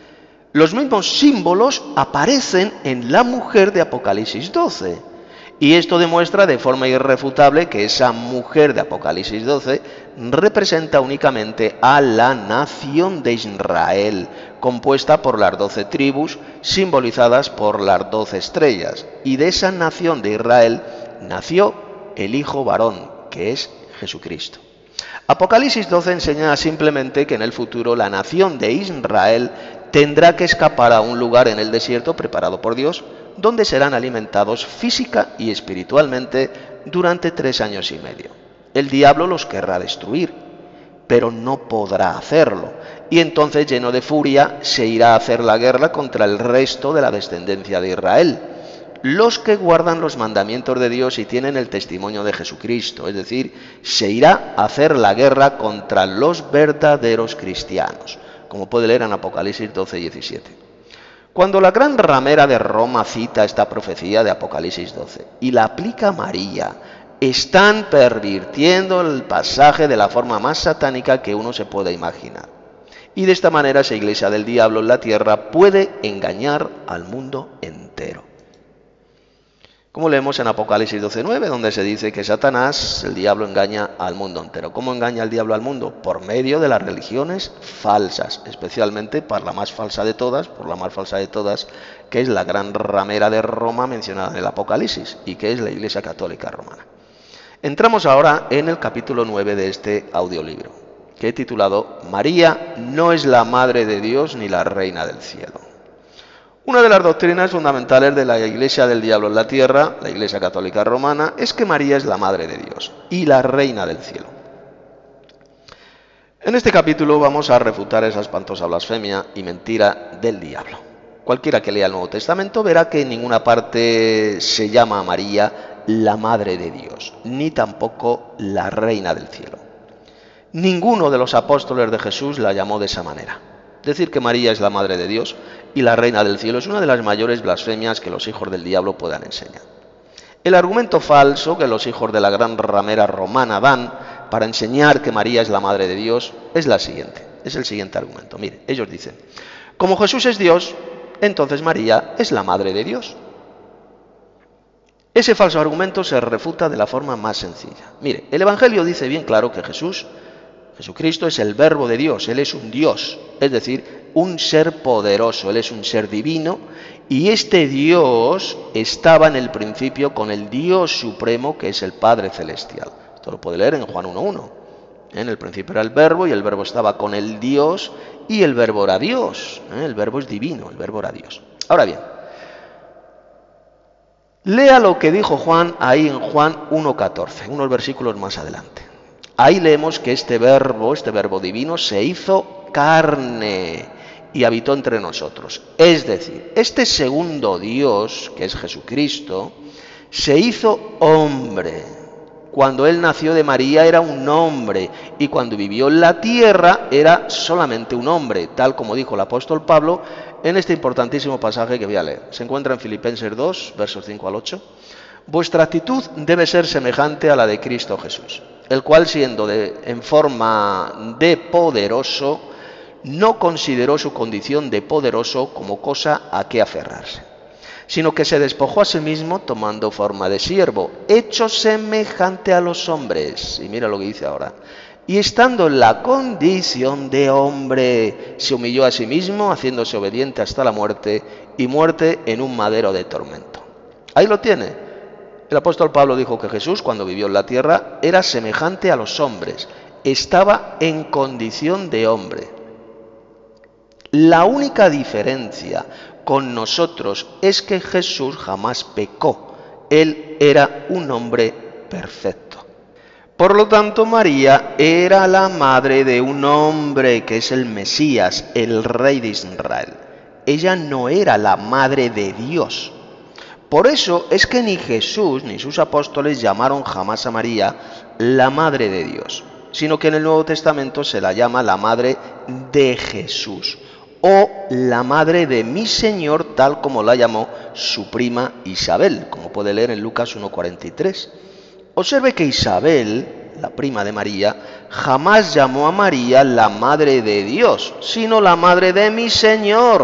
Los mismos símbolos aparecen en la mujer de Apocalipsis 12. Y esto demuestra de forma irrefutable que esa mujer de Apocalipsis 12 representa únicamente a la nación de Israel, compuesta por las 12 tribus, simbolizadas por las 12 estrellas. Y de esa nación de Israel nació el Hijo varón, que es Jesucristo. Apocalipsis 12 enseña simplemente que en el futuro la nación de Israel tendrá que escapar a un lugar en el desierto preparado por Dios, donde serán alimentados física y espiritualmente durante 3 años y medio. El diablo los querrá destruir, pero no podrá hacerlo, y entonces, lleno de furia, se irá a hacer la guerra contra el resto de la descendencia de Israel, los que guardan los mandamientos de Dios y tienen el testimonio de Jesucristo, es decir, se irá a hacer la guerra contra los verdaderos cristianos, como puede leer en Apocalipsis 12, 17. Cuando la gran ramera de Roma cita esta profecía de Apocalipsis 12 y la aplica a María, están pervirtiendo el pasaje de la forma más satánica que uno se pueda imaginar. Y de esta manera esa iglesia del diablo en la tierra puede engañar al mundo entero. Como leemos en Apocalipsis 12:9, donde se dice que Satanás, el diablo, engaña al mundo entero. ¿Cómo engaña el diablo al mundo? Por medio de las religiones falsas, especialmente por la más falsa de todas, que es la gran ramera de Roma mencionada en el Apocalipsis, y que es la Iglesia Católica Romana. Entramos ahora en el capítulo 9 de este audiolibro, que he titulado María no es la Madre de Dios ni la Reina del Cielo. Una de las doctrinas fundamentales de la Iglesia del Diablo en la tierra, la Iglesia Católica Romana, es que María es la Madre de Dios y la Reina del Cielo. En este capítulo vamos a refutar esa espantosa blasfemia y mentira del diablo. Cualquiera que lea el Nuevo Testamento verá que en ninguna parte se llama a María la Madre de Dios, ni tampoco la Reina del Cielo. Ninguno de los apóstoles de Jesús la llamó de esa manera. Decir que María es la Madre de Dios y la Reina del Cielo es una de las mayores blasfemias que los hijos del diablo puedan enseñar. El argumento falso que los hijos de la gran ramera romana dan para enseñar que María es la Madre de Dios es el siguiente argumento. Mire, ellos dicen, como Jesús es Dios, entonces María es la Madre de Dios. Ese falso argumento se refuta de la forma más sencilla. Mire, el Evangelio dice bien claro que Jesucristo es el Verbo de Dios, Él es un Dios, es decir, un ser poderoso, Él es un ser divino, y este Dios estaba en el principio con el Dios supremo que es el Padre Celestial. Esto lo puede leer en Juan 1:1. En el principio era el Verbo y el Verbo estaba con el Dios y el Verbo era Dios. El Verbo es divino, el Verbo era Dios. Ahora bien, lea lo que dijo Juan ahí en Juan 1:14, unos versículos más adelante. Ahí leemos que este verbo divino, se hizo carne y habitó entre nosotros. Es decir, este segundo Dios, que es Jesucristo, se hizo hombre. Cuando Él nació de María era un hombre, y cuando vivió en la tierra era solamente un hombre, tal como dijo el apóstol Pablo en este importantísimo pasaje que voy a leer. Se encuentra en Filipenses 2, versos 5 al 8. Vuestra actitud debe ser semejante a la de Cristo Jesús, el cual, siendo en forma de poderoso, no consideró su condición de poderoso como cosa a que aferrarse, sino que se despojó a sí mismo tomando forma de siervo, hecho semejante a los hombres. Y mira lo que dice ahora. Y estando en la condición de hombre, se humilló a sí mismo, haciéndose obediente hasta la muerte, y muerte en un madero de tormento. Ahí lo tiene. El apóstol Pablo dijo que Jesús, cuando vivió en la tierra, era semejante a los hombres, estaba en condición de hombre. La única diferencia con nosotros es que Jesús jamás pecó, Él era un hombre perfecto. Por lo tanto, María era la madre de un hombre que es el Mesías, el Rey de Israel. Ella no era la madre de Dios. Por eso es que ni Jesús ni sus apóstoles llamaron jamás a María la Madre de Dios, sino que en el Nuevo Testamento se la llama la Madre de Jesús o la Madre de mi Señor, tal como la llamó su prima Isabel, como puede leer en Lucas 1:43. Observe que Isabel, la prima de María, jamás llamó a María la Madre de Dios, sino la Madre de mi Señor.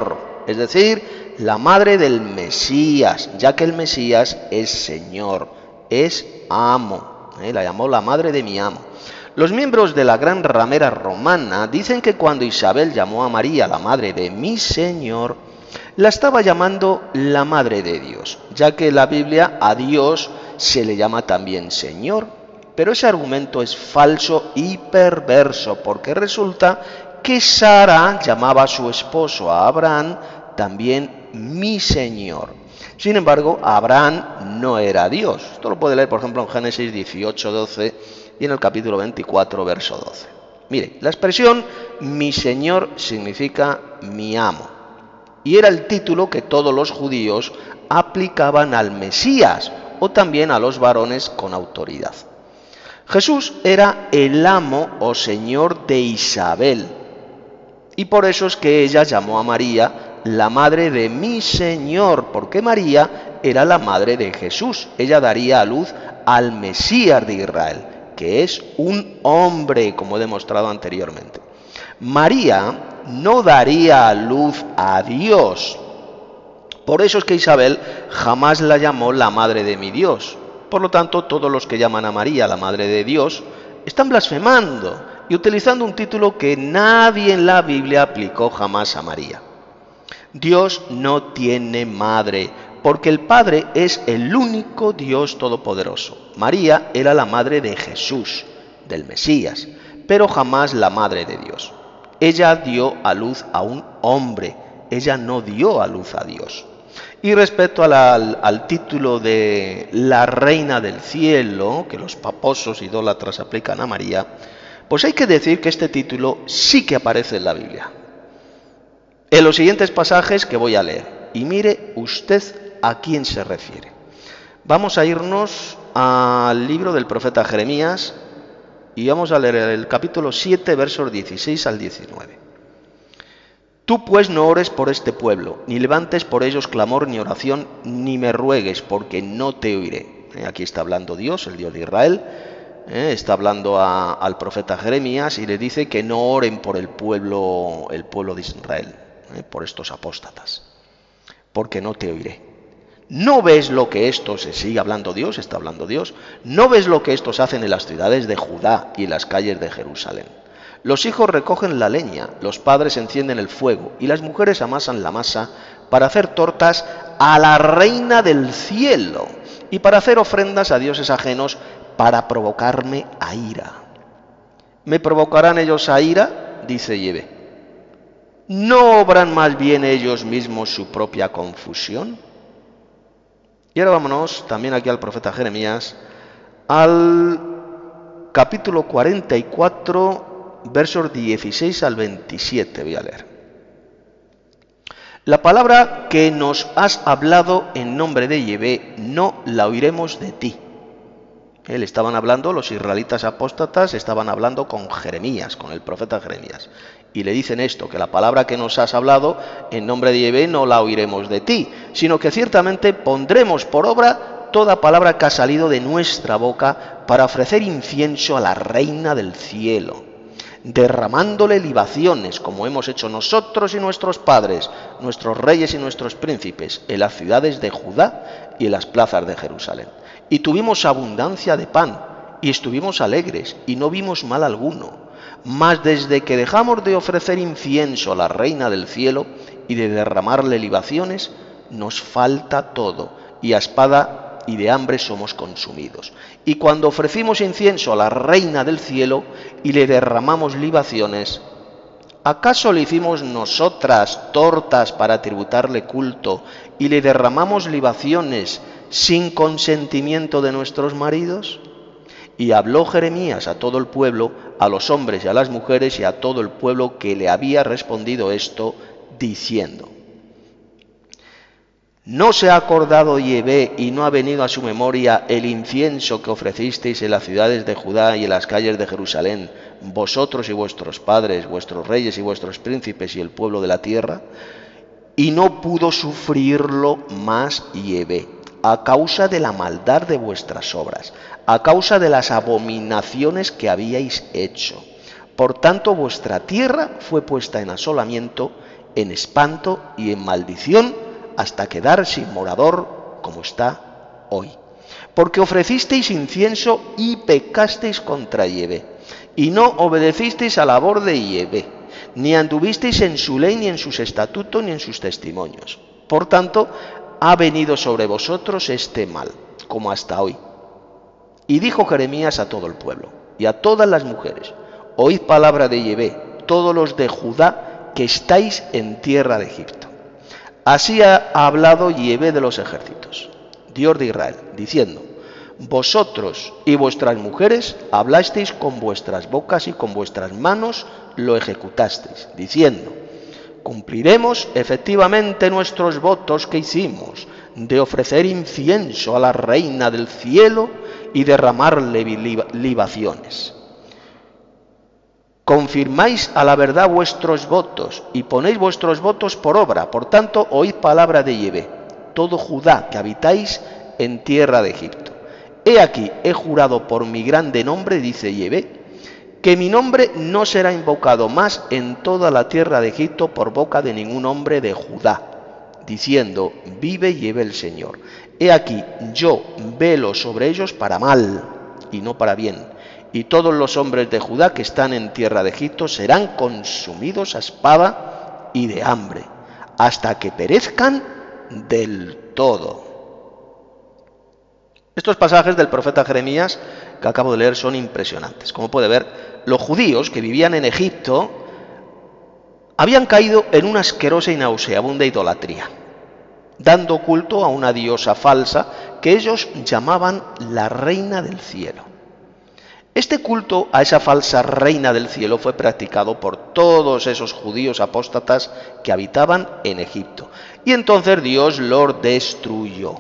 es decir, la madre del Mesías, ya que el Mesías es Señor, es amo, la llamó la madre de mi amo. Los miembros de la gran ramera romana dicen que cuando Isabel llamó a María la madre de mi Señor, la estaba llamando la madre de Dios, ya que en la Biblia a Dios se le llama también Señor. Pero ese argumento es falso y perverso, porque resulta que Sara llamaba a su esposo, a Abraham, también mi Señor. Sin embargo, Abraham no era Dios. Esto lo puede leer, por ejemplo, en Génesis 18, 12 y en el capítulo 24, verso 12. Mire, la expresión mi Señor significa mi amo. Y era el título que todos los judíos aplicaban al Mesías o también a los varones con autoridad. Jesús era el amo o señor de Isabel, y por eso es que ella llamó a María la madre de mi Señor, porque María era la madre de Jesús. Ella daría a luz al Mesías de Israel, que es un hombre, como he demostrado anteriormente. María no daría a luz a Dios. Por eso es que Isabel jamás la llamó la madre de mi Dios. Por lo tanto, todos los que llaman a María la madre de Dios están blasfemando y utilizando un título que nadie en la Biblia aplicó jamás a María. Dios no tiene madre, porque el Padre es el único Dios todopoderoso. María era la madre de Jesús, del Mesías, pero jamás la madre de Dios. Ella dio a luz a un hombre, ella no dio a luz a Dios. Y respecto al título de la reina del cielo, que los paposos idólatras aplican a María, pues hay que decir que este título sí que aparece en la Biblia. En los siguientes pasajes que voy a leer, y mire usted a quién se refiere. Vamos a irnos al libro del profeta Jeremías y vamos a leer el capítulo 7, versos 16 al 19. Tú pues no ores por este pueblo, ni levantes por ellos clamor ni oración, ni me ruegues, porque no te oiré. Aquí está hablando Dios, el Dios de Israel, está hablando al profeta Jeremías y le dice que no oren por el pueblo de Israel, por estos apóstatas, porque no te oiré. ¿No ves lo que estos, sigue hablando Dios, está hablando Dios, no ves lo que estos hacen en las ciudades de Judá y en las calles de Jerusalén? Los hijos recogen la leña, los padres encienden el fuego y las mujeres amasan la masa para hacer tortas a la reina del cielo y para hacer ofrendas a dioses ajenos para provocarme a ira. ¿Me provocarán ellos a ira? Dice Yahvé. ¿No obran más bien ellos mismos su propia confusión? Y ahora vámonos también aquí al profeta Jeremías, al capítulo 44, versos 16 al 27, voy a leer. La palabra que nos has hablado en nombre de Yahvé no la oiremos de ti. Estaban hablando, los israelitas apóstatas estaban hablando con Jeremías, con el profeta Jeremías. Y le dicen esto, que la palabra que nos has hablado en nombre de Yahvé no la oiremos de ti, sino que ciertamente pondremos por obra toda palabra que ha salido de nuestra boca para ofrecer incienso a la reina del cielo, derramándole libaciones, como hemos hecho nosotros y nuestros padres, nuestros reyes y nuestros príncipes, en las ciudades de Judá y en las plazas de Jerusalén. Y tuvimos abundancia de pan, y estuvimos alegres, y no vimos mal alguno. Mas desde que dejamos de ofrecer incienso a la reina del cielo y de derramarle libaciones, nos falta todo, y a espada y de hambre somos consumidos. Y cuando ofrecimos incienso a la reina del cielo y le derramamos libaciones, ¿acaso le hicimos nosotras tortas para tributarle culto y le derramamos libaciones sin consentimiento de nuestros maridos? Y habló Jeremías a todo el pueblo, a los hombres y a las mujeres y a todo el pueblo que le había respondido esto, diciendo: ¿no se ha acordado Yahvé y no ha venido a su memoria el incienso que ofrecisteis en las ciudades de Judá y en las calles de Jerusalén, vosotros y vuestros padres, vuestros reyes y vuestros príncipes y el pueblo de la tierra? Y no pudo sufrirlo más Yahvé, a causa de la maldad de vuestras obras, a causa de las abominaciones que habíais hecho. Por tanto, vuestra tierra fue puesta en asolamiento en espanto y en maldición, hasta quedar sin morador, como está hoy. Porque ofrecisteis incienso y pecasteis contra Yahvé, y no obedecisteis a la voz de Yahvé, ni anduvisteis en su ley, ni en sus estatutos, ni en sus testimonios. Por tanto, ha venido sobre vosotros este mal, como hasta hoy. Y dijo Jeremías a todo el pueblo, y a todas las mujeres: oíd palabra de Yahvé, todos los de Judá que estáis en tierra de Egipto. Así ha hablado Yahvé de los ejércitos, Dios de Israel, diciendo: vosotros y vuestras mujeres hablasteis con vuestras bocas y con vuestras manos lo ejecutasteis, diciendo: cumpliremos efectivamente nuestros votos que hicimos de ofrecer incienso a la reina del cielo y derramarle libaciones. Confirmáis a la verdad vuestros votos y ponéis vuestros votos por obra. Por tanto, oíd palabra de Yahvé, todo Judá que habitáis en tierra de Egipto. He aquí, he jurado por mi grande nombre, dice Yahvé, que mi nombre no será invocado más en toda la tierra de Egipto por boca de ningún hombre de Judá, diciendo: vive Yahvé el Señor. He aquí, yo velo sobre ellos para mal y no para bien. Y todos los hombres de Judá que están en tierra de Egipto serán consumidos a espada y de hambre, hasta que perezcan del todo. Estos pasajes del profeta Jeremías que acabo de leer son impresionantes. Como puede ver, los judíos que vivían en Egipto habían caído en una asquerosa y nauseabunda idolatría, dando culto a una diosa falsa que ellos llamaban la Reina del Cielo. Este culto a esa falsa reina del cielo fue practicado por todos esos judíos apóstatas que habitaban en Egipto. Y entonces Dios los destruyó.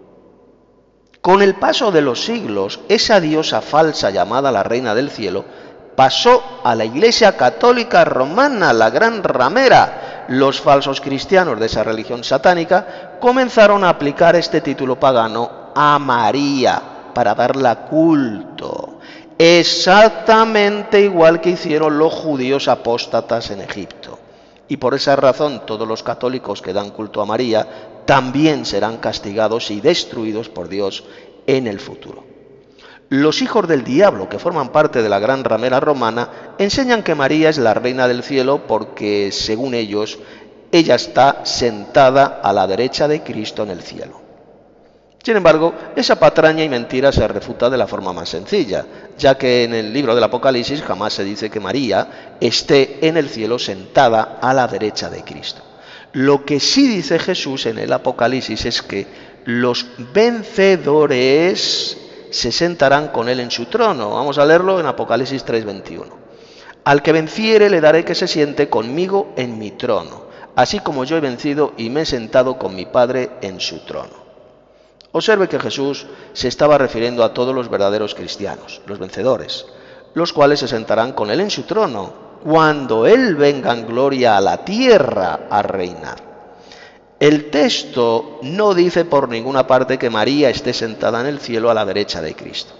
Con el paso de los siglos, esa diosa falsa llamada la reina del cielo pasó a la Iglesia Católica Romana, la gran ramera. Los falsos cristianos de esa religión satánica comenzaron a aplicar este título pagano a María para darla culto. Exactamente igual que hicieron los judíos apóstatas en Egipto. Y por esa razón todos los católicos que dan culto a María también serán castigados y destruidos por Dios en el futuro. Los hijos del diablo, que forman parte de la gran ramera romana, enseñan que María es la reina del cielo porque, según ellos, ella está sentada a la derecha de Cristo en el cielo. Sin embargo, esa patraña y mentira se refuta de la forma más sencilla, ya que en el libro del Apocalipsis jamás se dice que María esté en el cielo sentada a la derecha de Cristo. Lo que sí dice Jesús en el Apocalipsis es que los vencedores se sentarán con él en su trono. Vamos a leerlo en Apocalipsis 3:21. Al que venciere le daré que se siente conmigo en mi trono, así como yo he vencido y me he sentado con mi Padre en su trono. Observe que Jesús se estaba refiriendo a todos los verdaderos cristianos, los vencedores, los cuales se sentarán con él en su trono, cuando él venga en gloria a la tierra a reinar. El texto no dice por ninguna parte que María esté sentada en el cielo a la derecha de Cristo.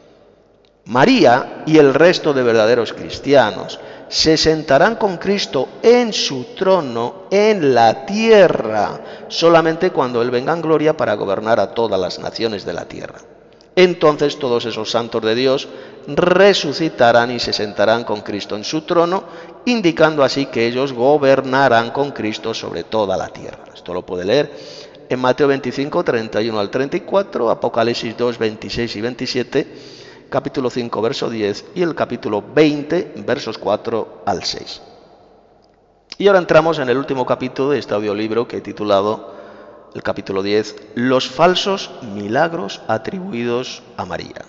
María y el resto de verdaderos cristianos se sentarán con Cristo en su trono en la tierra, solamente cuando Él venga en gloria para gobernar a todas las naciones de la tierra. Entonces todos esos santos de Dios resucitarán y se sentarán con Cristo en su trono, indicando así que ellos gobernarán con Cristo sobre toda la tierra. Esto lo puede leer en Mateo 25, 31 al 34, Apocalipsis 2, 26 y 27, capítulo 5, verso 10 y el capítulo 20, versos 4 al 6. Y ahora entramos en el último capítulo de este audiolibro que he titulado, el capítulo 10, Los falsos milagros atribuidos a María.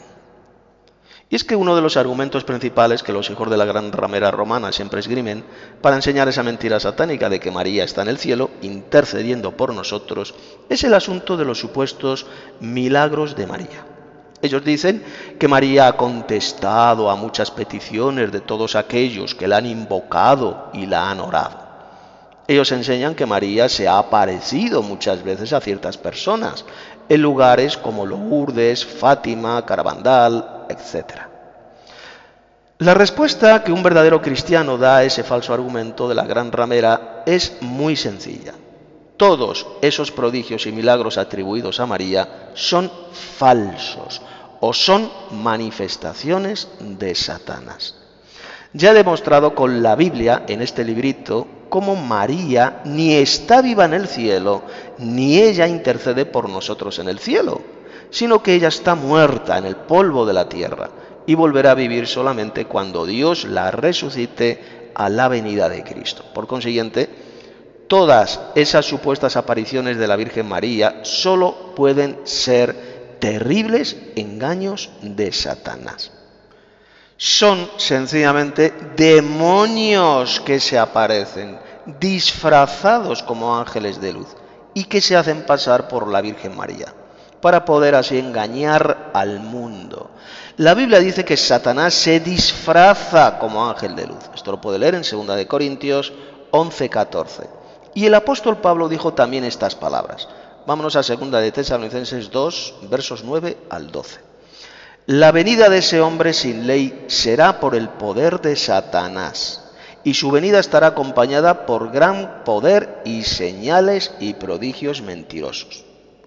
Y es que uno de los argumentos principales que los hijos de la gran ramera romana siempre esgrimen para enseñar esa mentira satánica de que María está en el cielo, intercediendo por nosotros, es el asunto de los supuestos milagros de María. Ellos dicen que María ha contestado a muchas peticiones de todos aquellos que la han invocado y la han orado. Ellos enseñan que María se ha aparecido muchas veces a ciertas personas en lugares como Lourdes, Fátima, Carabandal, etc. La respuesta que un verdadero cristiano da a ese falso argumento de la gran ramera es muy sencilla. Todos esos prodigios y milagros atribuidos a María son falsos o son manifestaciones de Satanás. Ya he demostrado con la Biblia, en este librito, cómo María ni está viva en el cielo, ni ella intercede por nosotros en el cielo, sino que ella está muerta en el polvo de la tierra y volverá a vivir solamente cuando Dios la resucite a la venida de Cristo. Por consiguiente, todas esas supuestas apariciones de la Virgen María solo pueden ser terribles engaños de Satanás. Son sencillamente demonios que se aparecen, disfrazados como ángeles de luz, y que se hacen pasar por la Virgen María, para poder así engañar al mundo. La Biblia dice que Satanás se disfraza como ángel de luz. Esto lo puede leer en 2 de Corintios 11:14. Y el apóstol Pablo dijo también estas palabras. Vámonos a 2 de Tesalonicenses 2, versos 9 al 12. La venida de ese hombre sin ley será por el poder de Satanás, y su venida estará acompañada por gran poder y señales y prodigios mentirosos.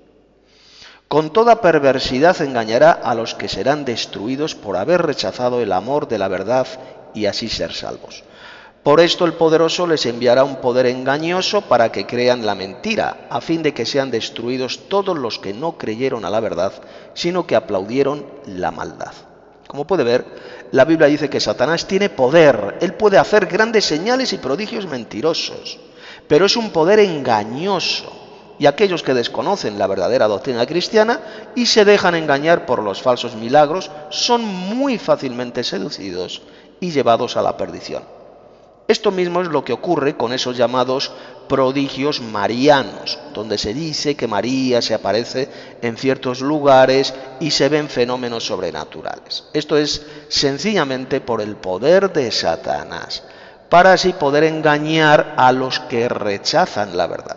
Con toda perversidad engañará a los que serán destruidos por haber rechazado el amor de la verdad y así ser salvos. Por esto el poderoso les enviará un poder engañoso para que crean la mentira, a fin de que sean destruidos todos los que no creyeron a la verdad, sino que aplaudieron la maldad. Como puede ver, la Biblia dice que Satanás tiene poder, él puede hacer grandes señales y prodigios mentirosos, pero es un poder engañoso, y aquellos que desconocen la verdadera doctrina cristiana y se dejan engañar por los falsos milagros son muy fácilmente seducidos y llevados a la perdición. Esto mismo es lo que ocurre con esos llamados prodigios marianos, donde se dice que María se aparece en ciertos lugares y se ven fenómenos sobrenaturales. Esto es sencillamente por el poder de Satanás, para así poder engañar a los que rechazan la verdad.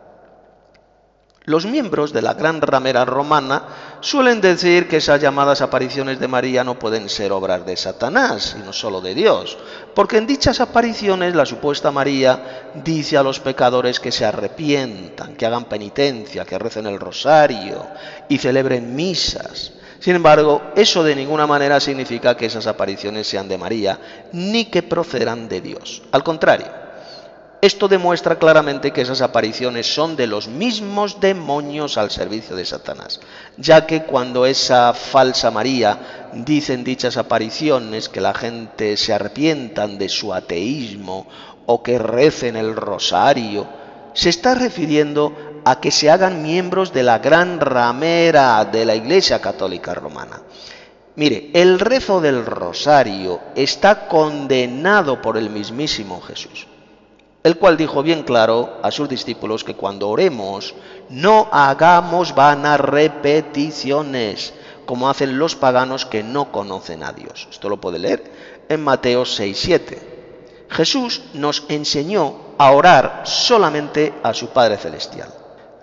Los miembros de la gran ramera romana suelen decir que esas llamadas apariciones de María no pueden ser obras de Satanás, sino solo de Dios, porque en dichas apariciones la supuesta María dice a los pecadores que se arrepientan, que hagan penitencia, que recen el rosario y celebren misas. Sin embargo, eso de ninguna manera significa que esas apariciones sean de María, ni que procedan de Dios. Al contrario, esto demuestra claramente que esas apariciones son de los mismos demonios al servicio de Satanás, ya que cuando esa falsa María dice en dichas apariciones que la gente se arrepientan de su ateísmo o que recen el rosario, se está refiriendo a que se hagan miembros de la gran ramera de la Iglesia Católica Romana. Mire, el rezo del rosario está condenado por el mismísimo Jesús, el cual dijo bien claro a sus discípulos que cuando oremos no hagamos vanas repeticiones, como hacen los paganos que no conocen a Dios. Esto lo puede leer en Mateo 6:7. Jesús nos enseñó a orar solamente a su Padre Celestial.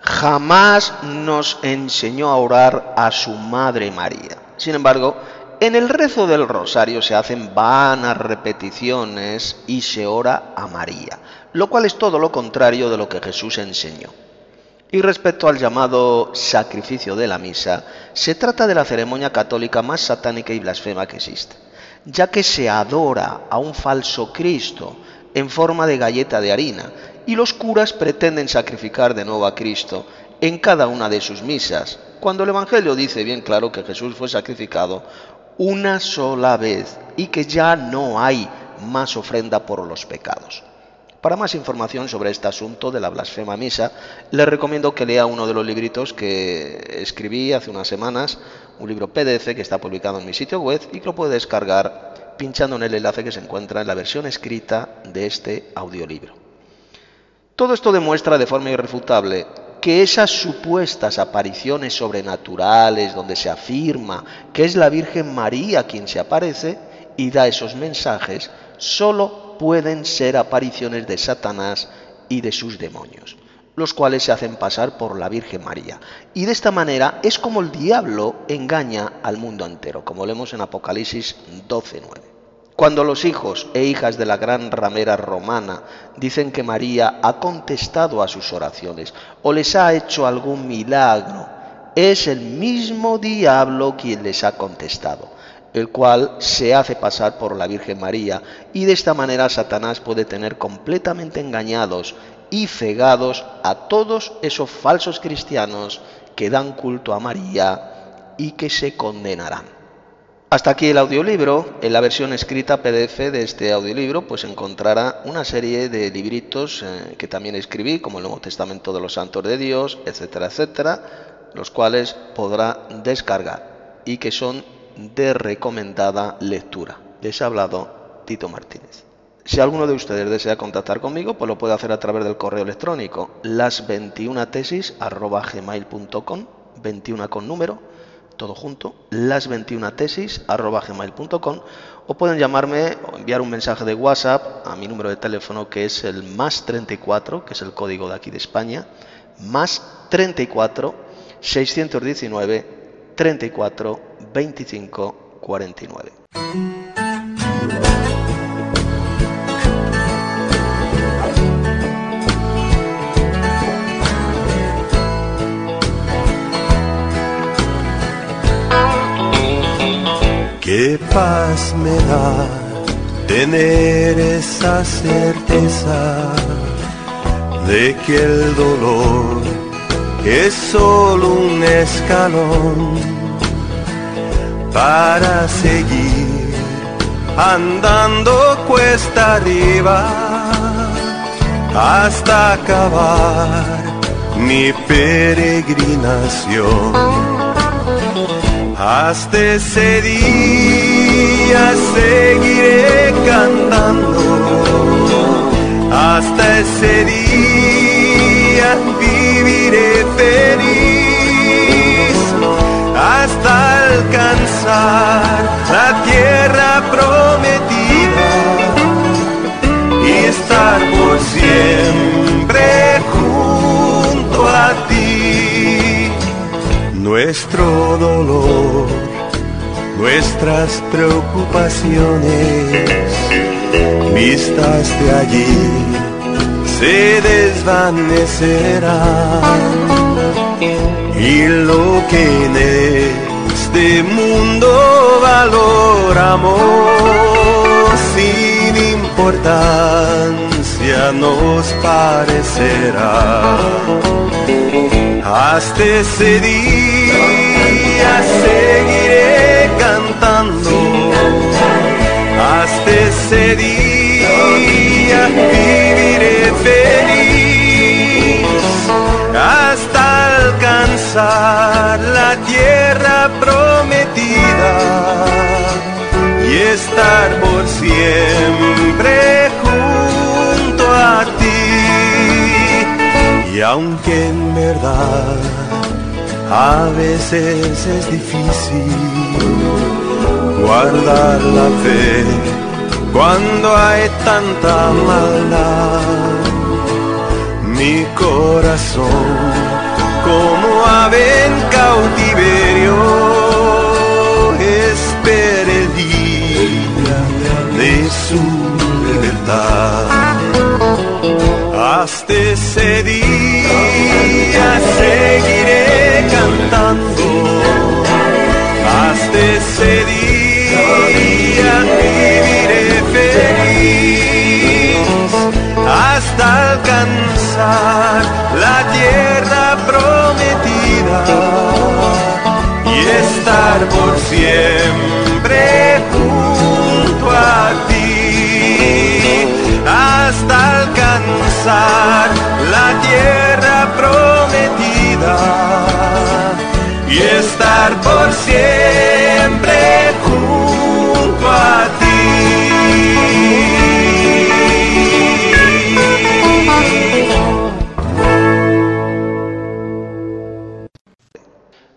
Jamás nos enseñó a orar a su Madre María. Sin embargo, en el rezo del rosario se hacen vanas repeticiones y se ora a María, lo cual es todo lo contrario de lo que Jesús enseñó. Y respecto al llamado sacrificio de la misa, se trata de la ceremonia católica más satánica y blasfema que existe, ya que se adora a un falso Cristo en forma de galleta de harina, y los curas pretenden sacrificar de nuevo a Cristo en cada una de sus misas, cuando el Evangelio dice bien claro que Jesús fue sacrificado una sola vez y que ya no hay más ofrenda por los pecados. Para más información sobre este asunto de la blasfema misa, les recomiendo que lea uno de los libritos que escribí hace unas semanas, un libro PDF que está publicado en mi sitio web y que lo puede descargar pinchando en el enlace que se encuentra en la versión escrita de este audiolibro. Todo esto demuestra de forma irrefutable que esas supuestas apariciones sobrenaturales donde se afirma que es la Virgen María quien se aparece y da esos mensajes, solo pueden ser apariciones de Satanás y de sus demonios, los cuales se hacen pasar por la Virgen María. Y de esta manera es como el diablo engaña al mundo entero, como leemos en Apocalipsis 12:9. Cuando los hijos e hijas de la gran ramera romana dicen que María ha contestado a sus oraciones o les ha hecho algún milagro, es el mismo diablo quien les ha contestado, el cual se hace pasar por la Virgen María, y de esta manera Satanás puede tener completamente engañados y cegados a todos esos falsos cristianos que dan culto a María y que se condenarán. Hasta aquí el audiolibro. En la versión escrita PDF de este audiolibro pues encontrará una serie de libritos que también escribí, como el Nuevo Testamento de los Santos de Dios, etcétera, etcétera, los cuales podrá descargar y que son de recomendada lectura. Les ha hablado Tito Martínez. Si alguno de ustedes desea contactar conmigo, pues lo puede hacer a través del correo electrónico las21tesis@gmail.com, 21 con número, todo junto, las21tesis@gmail.com, o pueden llamarme o enviar un mensaje de WhatsApp a mi número de teléfono, que es el +34, que es el código de aquí de España, +34 619 34 25 49. Qué paz me da tener esa certeza de que el dolor es solo un escalón para seguir andando cuesta arriba hasta acabar mi peregrinación. Hasta ese día seguiré cantando, hasta ese día viviré feliz, hasta alcanzar la tierra prometida y estar por siempre junto a ti. Nuestro dolor, nuestras preocupaciones, vistas de allí, se desvanecerán. Y lo que en este mundo valoramos, sin importancia nos parecerá. Hasta ese día seguiré cantando, hasta ese día viviré feliz, hasta alcanzar la tierra prometida y estar por siempre junto a ti. Y aunque en verdad a veces es difícil guardar la fe cuando hay tanta maldad, mi corazón como ave en cautiverio espera el día de su libertad. Hasta ese día seguiré cantando, hasta ese día viviré feliz, hasta alcanzar la tierra prometida y estar por siempre junto a ti, hasta alcanzar la tierra prometida y estar por siempre